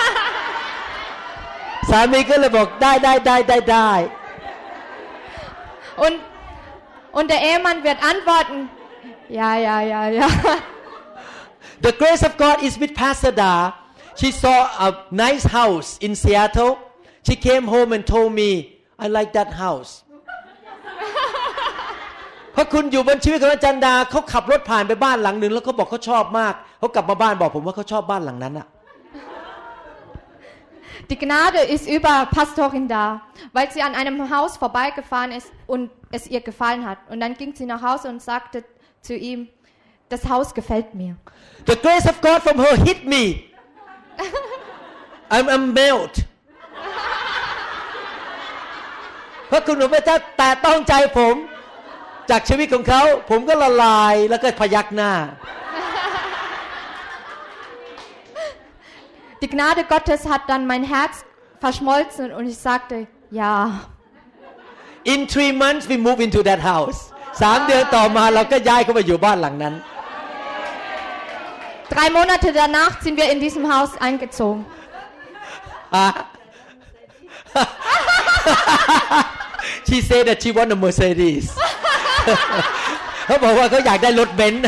สามีก็เลยบอกได้ได้ได้ได้ได้ Und Und der Ehemann wird antworten, ja, ja, ja, ja. The grace of God is with Pastor Da. She saw a nice house in Seattle. She came home and told me, I like that house. พระคุณอยู่บนชีวิตของอาจารย์ดาเขาขับรถผ่านไปบ้านหลังหนึ่งแล้วเขาบอกเขาชอบมากเขากลับมาบ้านบอกผมว่าเขาชอบบ้านหลังนั้นอะ Die Gnade ist über Pastorin da, weil sie an einem Haus vorbeigefahren ist und es ihr gefallen hat. Und dann ging sie nach Hause und sagte zu ihm, das Haus gefällt mir. The grace of God from her hit me. I'm, I'm melt. พระคุณของพระเจ้าแตะต้องใจผมจากชีวิตของเขาผมก็ละลายแล้วก็พยักหน้า Die Gnade Gottes hat dann mein Herz verschmolzen und ich sagte, ja. In three months we move into that house. สามเดือนต่อมาเราก็ย้ายเข้ามาอยู่บ้านหลังนั้น Drei Monate danach sind wir in diesem Haus eingezogen. She said that she want a Mercedes. เขาบอกว่าเขาอยากได้รถเบนซ์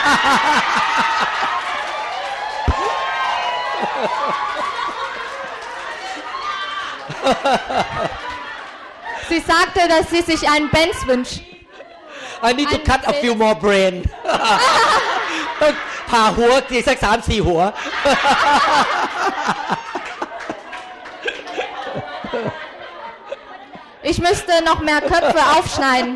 Sie sagte, dass sie sich einen Benz wünscht. I need to cut a few more brain. ต้องผ่าหัวอีกสักสามสี่หัว Ich müsste noch mehr Köpfe aufschneiden.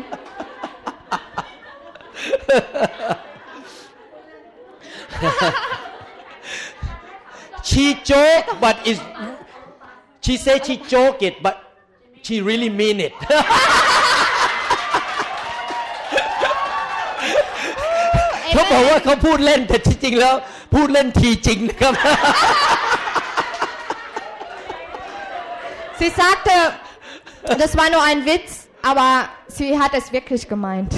She joke but is she say she joke it but she really mean it เขาบอกว่าเขาพูดเล่นแต่ที่จริงแล้วพูดเล่นทีจริงนะครับ Sie sagte, das war nur ein Witz, aber sie hat es wirklich gemeint.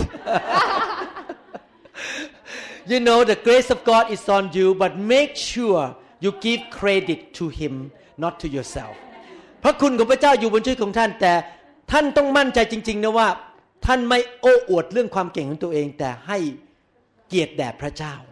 You know the grace of God is on you but make sure you give credit to him not to yourself พระคุณของพระเจ้าอยู่บนชีวิตของท่านแต่ท่านต้องมั่นใจจริงๆนะว่าท่านไม่โอ้อวดเรื่องความเก่งของตัวเองแต่ให้เกียรติแด่พระเจ้า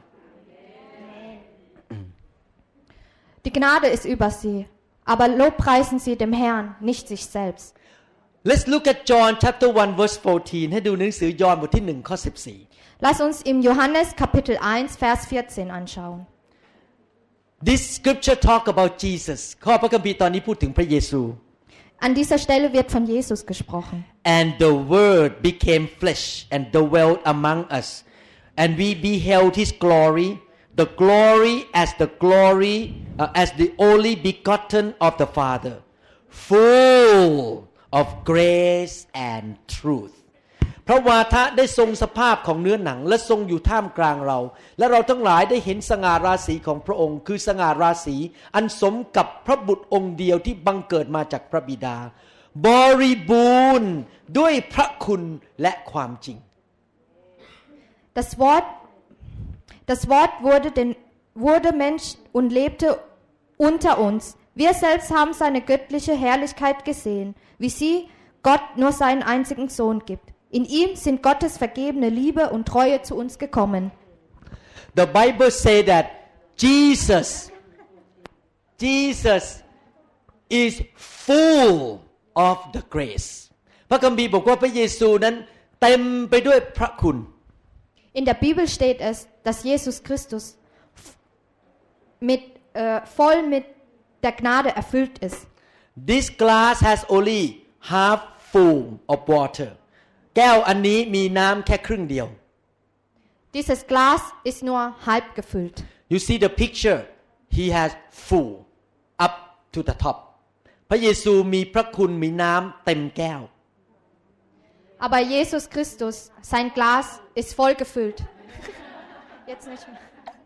Die Gnade ist über sie, aber lobpreisen sie dem Herrn, nicht sich selbst. Let's look at John chapter one verse fourteen ให้ดูหนังสือยอห์นบทที่หนึ่งข้อสิบสี่ Lass uns im Johannes Kapitel eins Vers vierzehn anschauen. This scripture talk about Jesus ข้อพระคัมภีร์ตอนนี้พูดถึงพระเยซู An dieser Stelle wird von Jesus gesprochen. And the Word became flesh and dwelt among us, and we beheld His glory, the glory as the glory uh, as the only begotten of the Father, full of grace and truth. พระวาทะได้ทรงสภาพของเนื้อหนังและทรงอยู่ท่ามกลางเราและเราทั้งหลายได้เห็นสง่าราศีของพระองค์คือสง่าราศีอันสมกับพระบุตรองค์เดียวที่บังเกิดมาจากพระบิดาบริบูรณ์ด้วยพระคุณและความจริง Das Wort, das Wort wurde, den, wurde Mensch und lebte unter uns. Wir selbst haben seine göttliche Herrlichkeit gesehen, wie sie Gott nur seinen einzigen Sohn gibt. In ihm sind Gottes vergebene Liebe und Treue zu uns gekommen. The Bible say that Jesus, Jesus is full of the grace. พระคัมภีร์บอกว่าพระเยซูนั้นเต็มไปด้วยพระคุณ In der Bibel steht es, dass Jesus Christus mit, äh, voll mit der Gnade erfüllt ist. This glass has only half full of water. แก้วอันนี้มีน้ำแค่ครึ่งเดียว Dieses Glas ist nur halb gefüllt. You see the picture. He has full up to the top. พระเยซูมีพระคุณมีน้ำเต็มแก้ว Aber Jesus Christus, sein Glas ist voll gefüllt. Jetzt nicht mehr.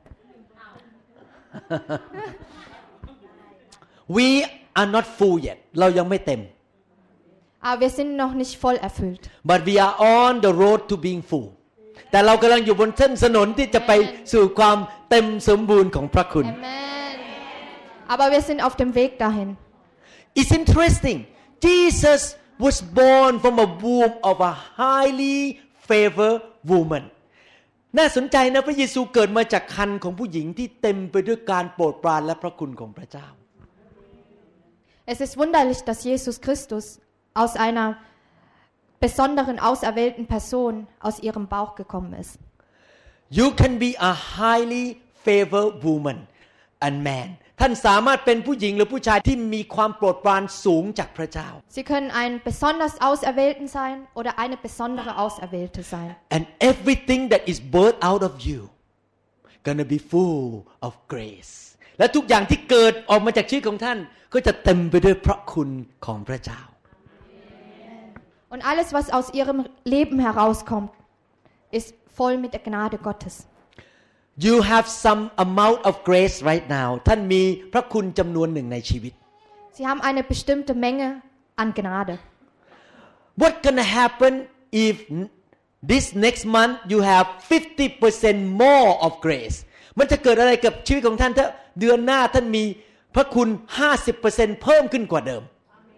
We are not full yet. เรายังไม่เต็ม Aber wir sind noch nicht voll erfüllt. But we are on the road to being full. แต่เรากำลังอยู่บนเส้นถนนที่จะไปสู่ความเต็มสมบูรณ์ของพระคุณ Amen. Aber wir sind auf dem Weg dahin. It's interesting. Jesus was born from a womb of a highly favored woman. น่าสนใจนะพระเยซูเกิดมาจากครรภ์ของผู้หญิงที่เต็มไปด้วยการโปรดปรานและพระคุณของพระเจ้า Es ist wunderlich, dass Jesus Christus aus einer besonderen auserwählten Person aus ihrem Bauch gekommen ist. You can be a highly favored woman and man. ท่านสามารถเป็นผู้หญิงหรือผู้ชายที่มีความโปรดปรานสูงจากพระเจ้า Sie können ein besonders Auserwählten sein oder eine besondere Auserwählte sein. And everything that is birthed out of you gonna be full of grace. และทุกอย่างที่เกิดออกมาจากชีวิตของท่านก็จะเต็มไปด้วยพระคุณของพระเจ้า Und alles, was aus ihrem Leben herauskommt, ist voll mit der Gnade Gottes. You have some amount of grace right now. ท่านมีพระคุณจำนวนหนึ่งในชีวิต Sie haben eine bestimmte Menge an Gnade. What gonna happen if this next month you have fifty percent more of grace? มันจะเกิดอะไรกับชีวิตของท่านถ้าเดือนหน้าท่านมีพระคุณ ห้าสิบเปอร์เซ็นต์ เพิ่มขึ้นกว่าเดิม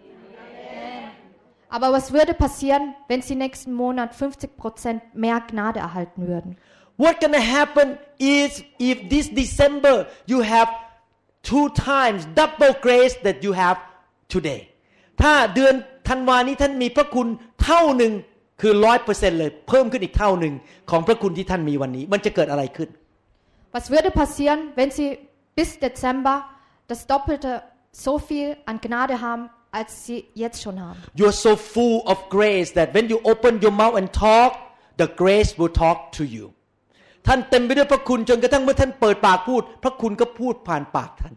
Aber was würde passieren, wenn Sie nächsten Monat fünfzig Prozent mehr Gnade erhalten würden? What gonna happen is if this December you have two times double grace that you have today ถ้าเดือนธันวานี้ท่านมีพระคุณเท่าหนึ่งคือ ร้อยเปอร์เซ็นต์ เลยเพิ่มขึ้นอีกเท่าหนึ่งของพระคุณที่ท่านมีวันนี้มันจะเกิดอะไรขึ้น Was würde passieren, wenn Sie bis Dezember das Doppelte so viel an Gnade haben, als Sie jetzt schon haben? You're so full of grace that when you open your mouth and talk the grace will talk to you ท่านเต็มไปด้วยพระคุณจนกระทั่งเมื่อท่านเปิดปากพูดพระคุณก็พูดผ่านปากท่าน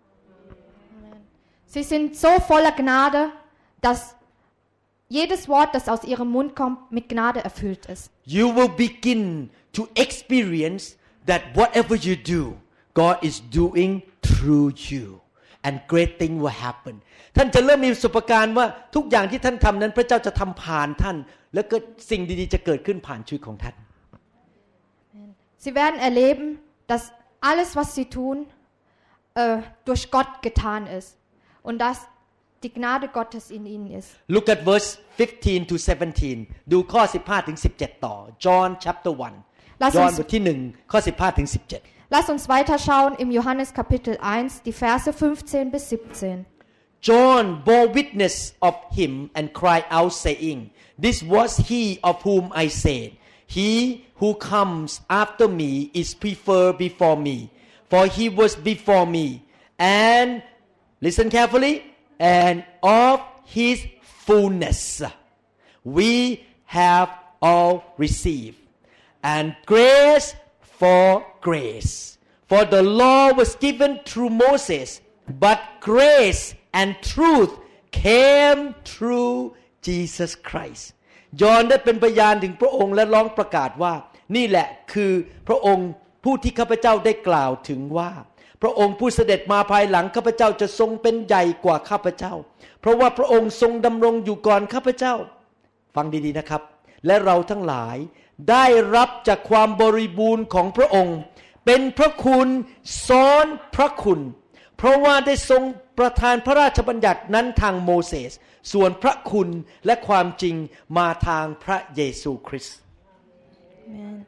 Sie sind so voller Gnade, dass jedes Wort, das aus ihrem Mund kommt, mit Gnade erfüllt ist. You will begin to experience that whatever you do God is doing through you and great thing will happen ท่านจะเริ่มมีประสบการณ์ว่าทุกอย่างที่ท่านทำนั้นพระเจ้าจะทำผ่านท่านแล้วก็สิ่งดีๆจะเกิดขึ้นผ่านชีวิตของท่าน Sie werden erleben, dass alles, was sie tun, äh, durch Gott getan ist und dass die Gnade Gottes in ihnen ist. Look at verse fifteen to seventeen ดูข้อสิบห้าถึงสิบเจ็ดต่อ John chapter one John บทที่หนึ่งข้อสิบห้าถึงสิบเจ็ด Lass uns weiterschauen im Johannes Kapitel eins, die Verse fünfzehn bis siebzehn. John bore witness of him and cried out saying, This was he of whom I said, He who comes after me is preferred before me, for he was before me. And listen carefully, and of His fullness we have all received and grace for grace for the law was given through Moses but grace and truth came through Jesus Christ ยอห์นได้เป็นพยานถึงพระองค์และร้องประกาศว่านี่แหละคือพระองค์ผู้ที่ข้าพเจ้าได้กล่าวถึงว่าพระองค์ผู้เสด็จมาภายหลังข้าพเจ้าจะทรงเป็นใหญ่กว่าข้าพเจ้าเพราะว่าพระองค์ทรงดำรงอยู่ก่อนข้าพเจ้าฟังดีๆนะครับและเราทั้งหลายได้รับจากความบริบูรณ์ของพระองค์เป็นพระคุณซ้อนพระคุณเพราะว่าได้ทรงประทานพระราชบัญญัตินั้นทางโมเสสส่วนพระคุณและความจริงมาทางพระเยซูคริสต์ Amen.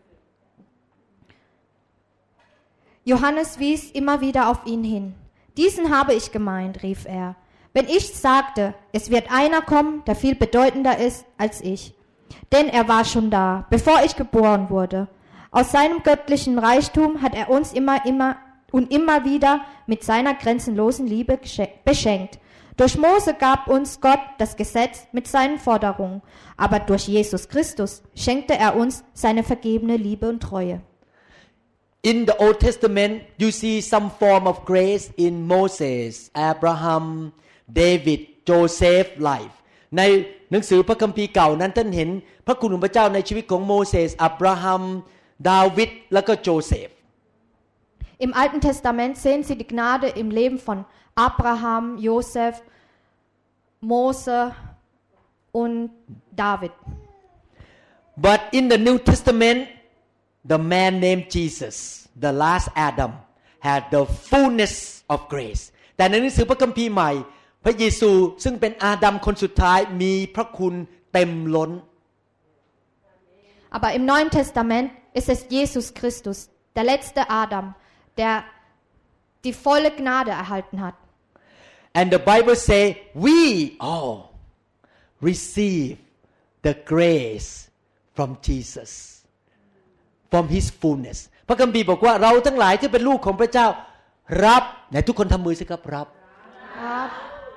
Johannes wies immer wieder auf ihn hin. Diesen habe ich gemeint, rief er. Wenn ich sagte, es wird einer kommen, der viel bedeutender ist als ich. Denn er war schon da, bevor ich geboren wurde. Aus seinem göttlichen Reichtum hat er uns immer, immer und immer wieder mit seiner grenzenlosen Liebe beschenkt. Durch Mose gab uns Gott das Gesetz mit seinen Forderungen, aber durch Jesus Christus schenkte er uns seine vergebene Liebe und Treue. In the Old Testament, you see some form of grace in Moses, Abraham, David, Joseph life. ในหนังสือพระคัมภีร์เก่านั้นท่านเห็นพระคุณของพระเจ้าในชีวิตของโมเสสอับราฮัมดาวิดและก็โจเซฟ Im Alten Testament sehen Sie die Gnade im Leben von Abraham, Josef, Mose und David. But in the New Testament, the man named Jesus, the last Adam, had the fullness of grace. แต่ในหนังสือพระคัมภีร์ใหม่พระเยซูซึ่งเป็นอาดัมคนสุดท้ายมีพระคุณเต็มล้น Aber im Neuen Testament ist es Jesus Christus, der letzte Adam, der die volle Gnade erhalten hat. And the Bible say we all receive the grace from Jesus, from His fullness. พระคัมภีร์บอกว่าเราทั้งหลายที่เป็นลูกของพระเจ้ารับไหนทุกคนทำมือสิครับรับรับ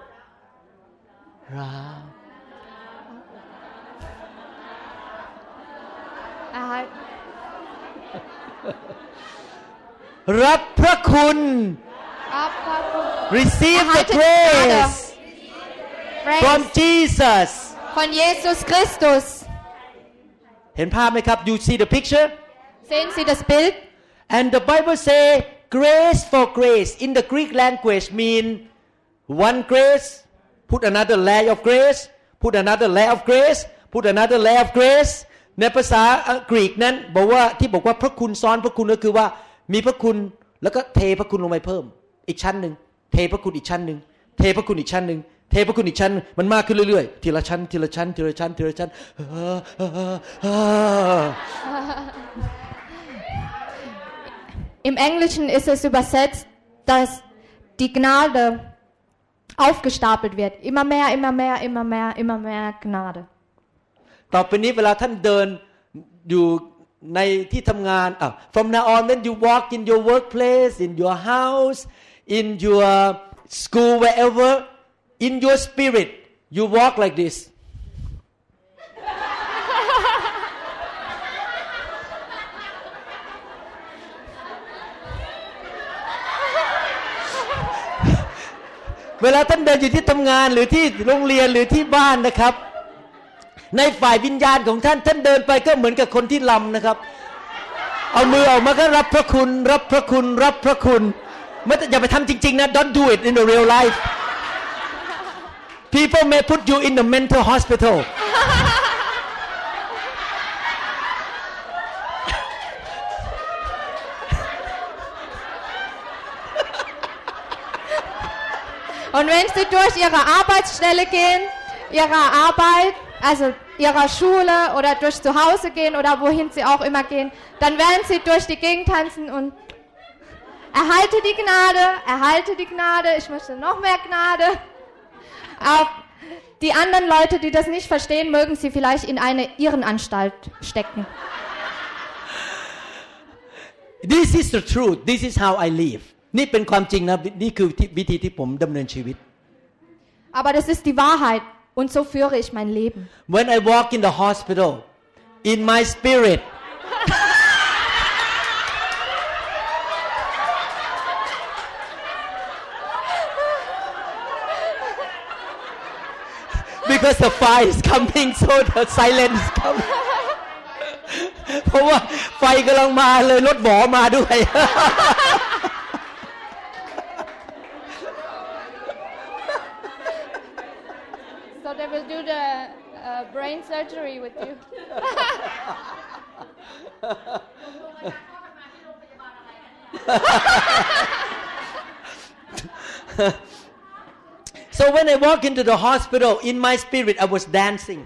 รับรับพระคุณรับพระคุณ receive the grace from Jesus von Jesus Christus เห็นภาพไหมครับ you see the picture sehen Sie das Bild and the Bible say grace for grace in the Greek language mean one grace put another layer of grace put another layer of grace put another layer of grace ในภาษากรีกนั้นบอกว่าที่บอกว่าพระคุณซ้อนพระคุณก็คือว่ามีพระคุณแล้วก็เทพระคุณลงไปเพิ่มอีกชั้นนึงเทพระคุณอีกชั้นนึงเทพระคุณอีกชั้นนึงเทพระคุณอีกชั้นมันมากขึ้นเรื่อยๆทีละชั้นทีละชั้นทีละชั้นทีละชั้น Im Englischen ist es übersetzt, dass die Gnade aufgestapelt wird. Immer mehr, immer mehr, immer mehr, immer mehr Gnade. ต่อไปนี้เวลาท่านเดินอยู่ในที่ทำงานอ่ะ from now on when you walk in your workplace in your house in your school wherever in your spirit you walk like this เวลาท่านเดินอยู่ที่ทำงานหรือที่โรงเรียนหรือที่บ้านนะครับในฝ่ายวิญญาณของท่านท่านเดินไปก็เหมือนกับคนที่ลำนะครับเอามือออกมาก็รับพระคุณรับพระคุณรับพระคุณไม่อย่าไปทำจริงๆนะ don't do it in the real life people may put you in the mental hospital Und wenn Sie durch Ihre Arbeitsstelle gehen, Ihre Arbeit, also Ihrer Schule oder durch zu Hause gehen oder wohin Sie auch immer gehen, dann werden Sie durch die Gegend tanzen und erhalte die Gnade, erhalte die Gnade, ich möchte noch mehr Gnade. Auch die anderen Leute, die das nicht verstehen, mögen Sie vielleicht in eine Irrenanstalt stecken. This is the truth. This is how I live. นี่เป็นความจริงนะนี่คือวิธีที่ผมดำเนินชีวิต Aber das ist die Wahrheit und so führe ich mein Leben. When I walk in the hospital, in my spirit, because the fire is coming, so the silence is coming. เพราะว่าไฟกำลังมาเลยรถหมอมาด้วย So they will do the uh, brain surgery with you. So when I walk into the hospital, in my spirit, I was dancing.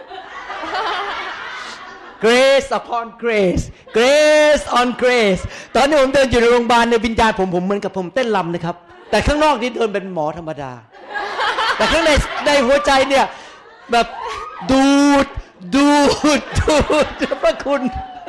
Grace upon grace, grace on grace. ตอนนี้ผมเดินอยู่ในโรงพยาบาลในวิญญาณผมผมเหมือนกับผมเต้นรำนะครับแต่ข้างนอกนี่เดินเป็นหมอธรรมดาแต่ข้างในในหัวใจเนี่ยแบบดูดดูดดูดพระคุณ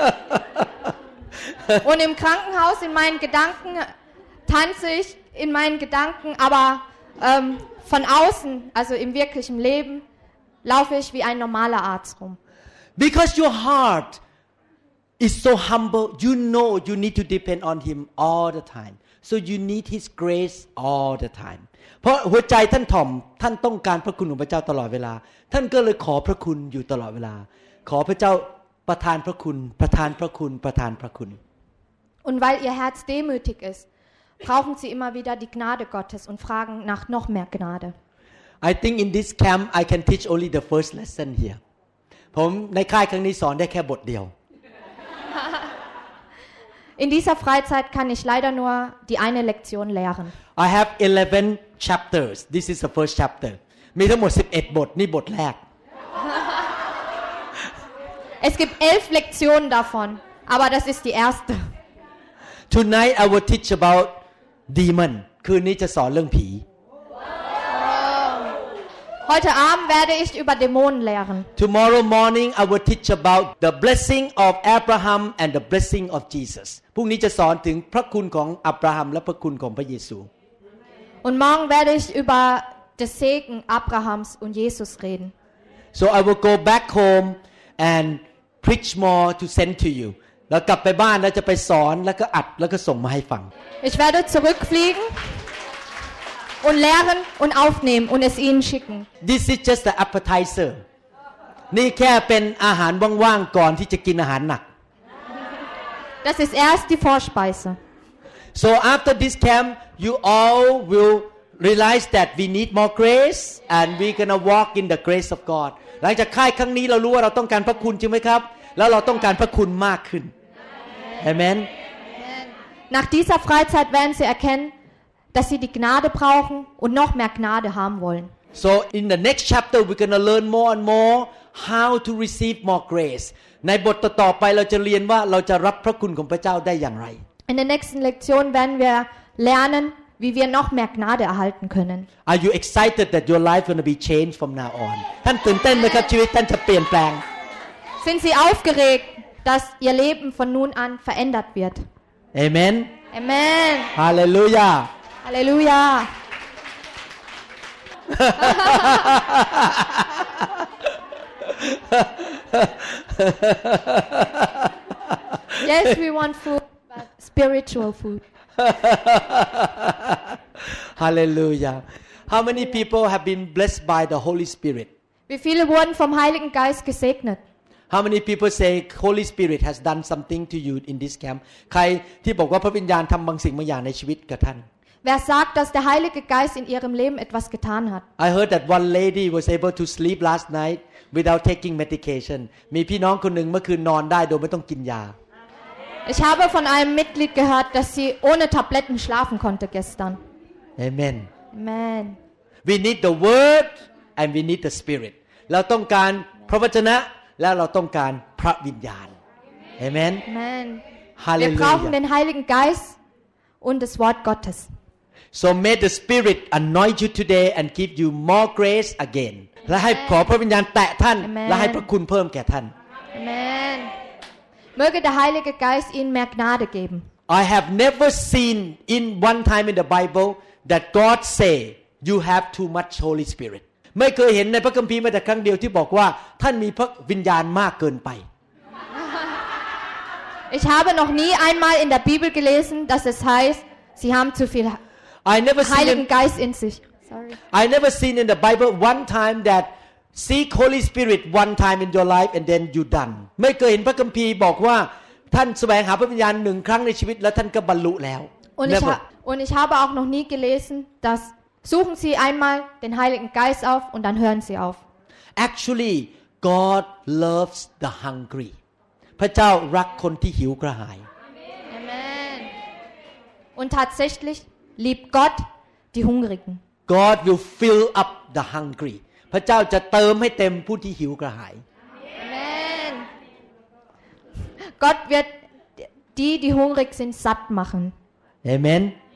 Und im Krankenhaus in meinen Gedanken tanze ich in meinen Gedanken, aber ähm, von außen, also im wirklichen Leben, laufe ich wie ein normaler Arzt rum. Because your heart is so humble, you know you need to depend on Him all the time. So you need His grace all the time. เพราะหัวใจท่านถ่อมท่านต้องการพระคุณของพระเจ้าตลอดเวลาท่านก็เลยขอพระคุณอยู่ตลอดเวลาขอพระเจ้าประทานพระคุณประทานพระคุณประทานพระคุณ Und weil ihr Herz demütig ist, brauchen sie immer wieder die Gnade Gottes und fragen nach noch mehr Gnade. I think in this camp I can teach only the first lesson here. ผมในค่ายครั้งนี้สอนได้แค่บทเดียว In dieser Freizeit kann ich leider nur die eine Lektion lehren. I have eleven chapters. This is the first chapter. มีทั้งหมดสิบเอ็ดบทนี่บทแรก Es gibt elf Lektionen davon, aber das ist die erste. Tonight I will teach about demon. คืนนี้จะสอนเรื่องผี Heute Abend werde ich über Dämonen lehren. Tomorrow morning I will teach about the blessing of Abraham and the blessing of Jesus. พรุ่งนี้จะสอนถึงพระคุณของอับราฮัมและพระคุณของพระเยซู Und morgen werde ich über den Segen Abrahams und Jesus reden. So I will go back home and preach more to send to you. แล้วกลับไปบ้านแล้วจะไปสอนแล้วก็อัดแล้วก็ส่งมาให้ฟัง Ich werde zurückfliegen und lehren und aufnehmen und es ihnen schicken. This is just the appetizer. นี่แค่เป็นอาหารว่างๆก่อนที่จะกินอาหารหนัก Das ist erst die Vorspeise. So after this camp, you all will realize that we need more grace and we're gonna walk in the grace of God. หลังจากค่ายครั้งนี้เรารู้ว่าเราต้องการพระคุณจริงไหมครับแล้วเราต้องการพระคุณมากขึ้น Amen. Nach dieser Freizeit werden sie erkennen, dass sie die Gnade brauchen und noch mehr Gnade haben wollen. So in the next chapter we're gonna learn more and more how to receive more grace. ในบทต่อๆไปเราจะเรียนว่าเราจะรับพระคุณของพระเจ้าได้อย่างไร In der nächsten Lektion werden wir lernen, wie wir noch mehr Gnade erhalten können. Are you excited that your life gonna be changed from now on? ท่านตื่นเต้นไหมครับชีวิตท่านจะเปลี่ยนแปลง Sind sie aufgeregt, dass ihr Leben von nun an verändert wird? Amen. Amen. Halleluja. Halleluja. Yes, we want food, but spiritual food. Hallelujah. How many people have been blessed by the Holy Spirit? Wie viele wurden vom Heiligen Geist gesegnet? How many people say Holy Spirit has done something to you in this camp? ใครที่บอกว่าพระวิญญาณทำบางสิ่งบางอย่างในชีวิตกับท่าน Wer sagt, dass der Heilige Geist in ihrem Leben etwas getan hat? I heard that one lady was able to sleep last night without taking medication. มีพี่น้องคนหนึ่งเมื่อคืนนอนได้โดยไม่ต้องกินยา Ich habe von einem Mitglied gehört, dass sie ohne Tabletten schlafen konnte gestern. Amen. Amen. We need the word and we need the spirit. เราต้องการพระวจนะและเราต้องการพระวิญญาณ Amen. Amen. Halleluja. Wir brauchen den Heiligen Geist und das Wort Gottes. So may the Spirit anoint you today and give you more grace again. และให้ขอพระวิญญาณแตะท่าน Amen. และให้พระคุณเพิ่มแก่ท่าน Amen. Möge der Heilige Geist ihnen mehr Gnade geben. I have never seen in one time in the Bible that God say you have too much Holy Spirit ไม่เคยเห็นในพระคัมภีร์แม้แต่ครั้งเดียวที่บอกว่าท่านมีพระวิญญาณมากเกินไป Ich habe noch nie einmal in der Bibel gelesen, dass es heißt, sie haben zu viel I never Heiligen seen Geist in sich. Sorry. I never seen in the Bible one time that seek Holy Spirit one time in your life and then you done ไม่เคยเห็นพระคัมภีร์บอกว่าท่านแสวงหาพระวิญญาณหนึ่งครั้งในชีวิตแล้วท่านก็บรรลุแล้ว Und ich, ha- und ich habe auch noch nie gelesen, dass suchen Sie einmal den Heiligen Geist auf und dann hören Sie auf. Actually God loves the hungry พระเจ้ารักคนที่หิวกระหาย Amen. Und tatsächlich liebt Gott die Hungrigen. God will fill up the hungry พระเจ้าจะเติมให้เต็มผู้ที่หิวกระหาย Amen. Gott wird die, die hungrig sind, satt machen. Amen